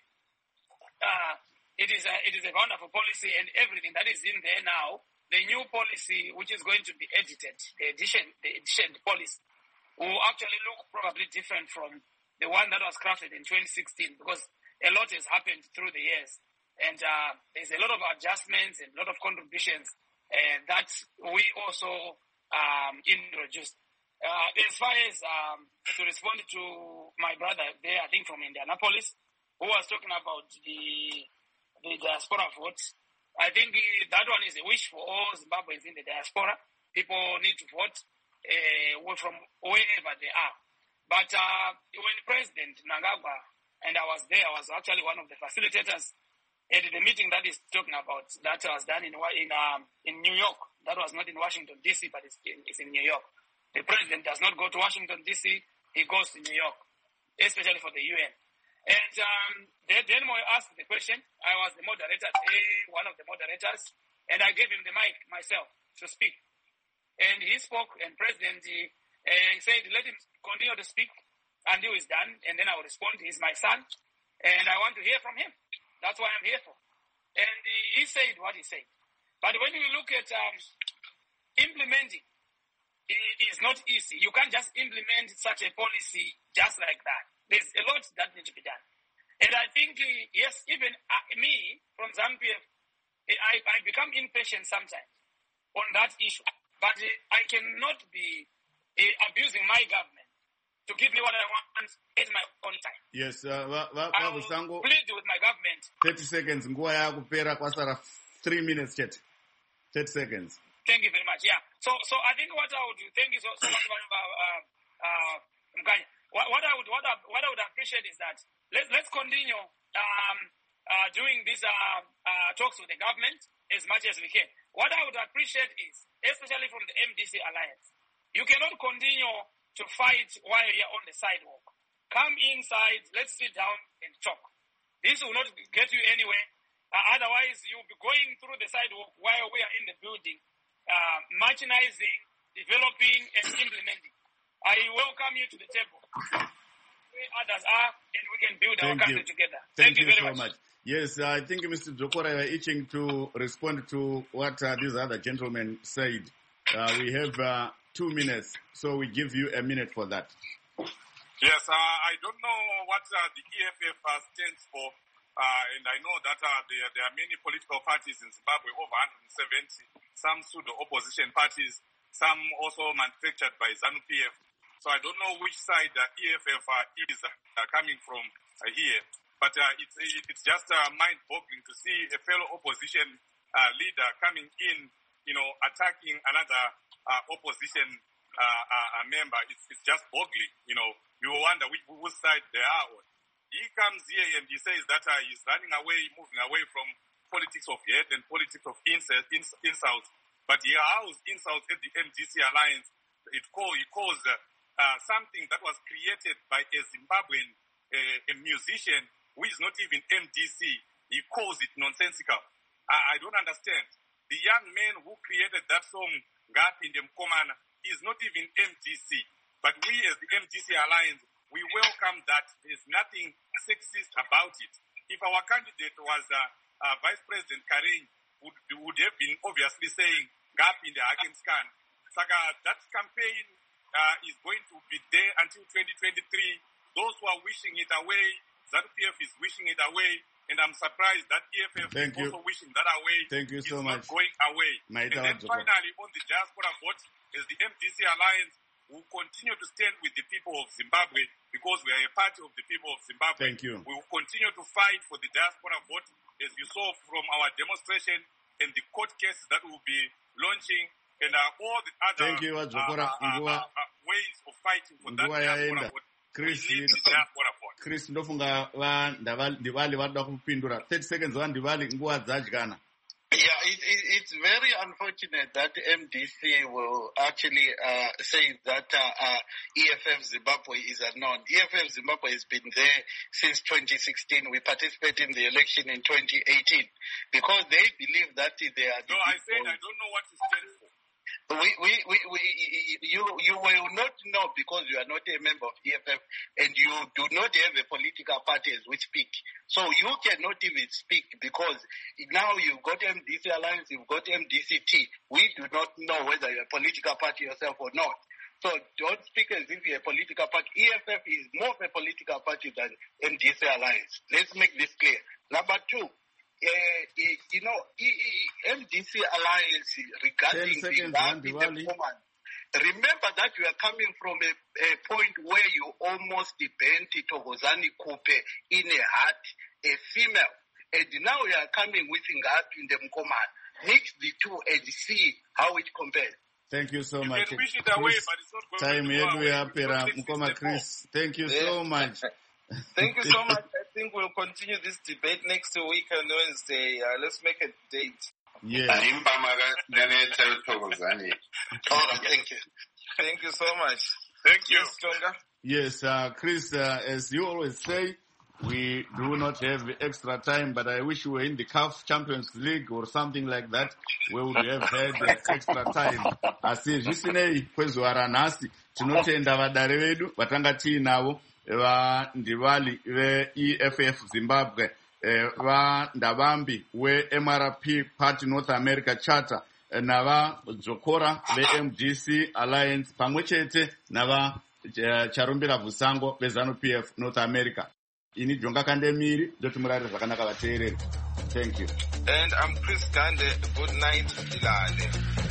uh, It is a, it is a wonderful policy, and everything that is in there now, the new policy, which is going to be edited, the edition, the edition policy, will actually look probably different from the one that was crafted in twenty sixteen, because a lot has happened through the years, and uh, there's a lot of adjustments and a lot of contributions uh, that we also um, introduced. Uh, as far as um, to respond to my brother there, I think from Indianapolis, who was talking about the the diaspora vote, I think uh, that one is a wish for all Zimbabweans in the diaspora. People need to vote uh, from wherever they are. But uh, when President Mnangagwa, and I was there, I was actually one of the facilitators at the meeting that he's talking about, that was done in in, um, in New York. That was not in Washington, D C, but it's in, it's in New York. The president does not go to Washington, D C, he goes to New York, especially for the U N. And um, then, then when I asked the question, I was the moderator, one of the moderators, and I gave him the mic myself to speak. And he spoke, and President he, uh, said, let him continue to speak until he's done, and then I will respond. He's my son, and I want to hear from him. That's what I'm here for. And he, he said what he said. But when you look at um, implementing, it is not easy. You can't just implement such a policy just like that. There's a lot that needs to be done. And I think, uh, yes, even uh, me from Zambia, I, I become impatient sometimes on that issue. But uh, I cannot be uh, abusing my government to give me what I want at my own time. Yes, uh, va, va, I va, will plead with my government. thirty seconds. Nguwa yakupera kwasara three minutes chete. thirty seconds. Thank you very much. Yeah. So, so I think what I would do, thank you so, so much, uh, uh, Mkanya. What, what I would, what I, what I would appreciate is that let's let's continue um, uh, doing these uh, uh, talks with the government as much as we can. What I would appreciate is, especially from the M D C Alliance, you cannot continue to fight while you're on the sidewalk. Come inside. Let's sit down and talk. This will not get you anywhere. Uh, otherwise, you'll be going through the sidewalk while we are in the building. Uh, marginalizing, developing, and implementing. I welcome you to the table. Where others are, and we can build Thank our country you. together. Thank, Thank you, you very so much. much. Yes, I think Mister Dzokora, you are itching to respond to what uh, these other gentlemen said. Uh, we have uh, two minutes, so we give you a minute for that. Yes, uh, I don't know what uh, the E F F uh, stands for. Uh, and I know that uh, there, there are many political parties in Zimbabwe, over one hundred seventy, some pseudo-opposition parties, some also manufactured by ZANU-P F. So I don't know which side the E F F uh, is uh, coming from uh, here. But uh, it's, it's just uh, mind-boggling to see a fellow opposition uh, leader coming in, you know, attacking another uh, opposition uh, uh, member. It's, it's just boggling, you know. You wonder which, which side they are on. He comes here and he says that uh, he's running away, moving away from politics of hate and politics of insult, ins, insults. But he housed insults at the M D C Alliance. It call, he calls uh, uh, something that was created by a Zimbabwean uh, a musician who is not even M D C. He calls it nonsensical. I, I don't understand. The young man who created that song, Ngapinde Mkomana, is not even M D C. But we as the M D C Alliance, we welcome that. There's nothing sexist about it. If our candidate was uh, uh, Vice President Karen, would, would have been obviously saying, Gap in the Agenscan. Saga, that campaign uh, is going to be there until twenty twenty-three. Those who are wishing it away, ZANU-P F is wishing it away, and I'm surprised that E F F Thank is you. also wishing that away. Thank you so it's much. not going away. My and then finally, on the diaspora vote, as the M D C Alliance, will continue to stand with the people of Zimbabwe because we are a party of the people of Zimbabwe. Thank you. We will continue to fight for the diaspora vote, as you saw from our demonstration and the court cases that we will be launching, and uh, all the other Thank you, uh, Dzokora. uh, uh, uh, uh, ways of fighting for that Nguwa diaspora yaenda. vote. Chris, We need the diaspora vote. Chris, ndofunga va ndivali vada kupindura thirty seconds va ndivali nguva dzadyana. Yeah, it, it, it's very unfortunate that M D C will actually uh, say that uh, uh, E F F Zimbabwe is unknown. E F F Zimbabwe has been there since twenty sixteen. We participated in the election in twenty eighteen because they believe that they are the No, I people. said I don't know what it stands for. We, we, we, we, you, you will not know because you are not a member of E F F and you do not have a political party as we speak. So you cannot even speak because now you've got M D C Alliance, you've got M D C T. We do not know whether you're a political party yourself or not. So don't speak as if you're a political party. E F F is more of a political party than M D C Alliance. Let's make this clear. Number two, Uh, you know, M D C Alliance regarding the Ngapi, the woman. Remember that you are coming from a, a point where you almost bent Thokozani Kupe in a heart, a female, and now you are coming with Ngapi in the Mkomana. Mix the two and see how it compares. Thank you so You much. can wish it away, Chris, but it's not going time to go yedu away. yapera Because Mkoma it's Chris. Thank you so much. Thank you so much. I think we'll continue this debate next week on Wednesday. Uh, let's make a date. Yeah. All right, thank you. Thank you so much. Thank you. Yes, Tonga. Yes, uh, Chris, uh, as you always say, we do not have extra time, but I wish we were in the C A F Champions League or something like that, where we would have had uh, extra time. Asi zvisinei kwezuva ranhasi tinotenda vadare vedu vatanga tiinavo vandivali ve-E F F Zimbabwe, vandavambi we-M R P Party North America Charter, navadzokora ve-M D C Alliance pamwe chete navacharumbira bvusango ve-ZANU-P F North America. Ini Jonga Kandemiri ndoti murari zvakanaka vateereri. Thank you. And I'm Chris Gande. Good night, Dilale.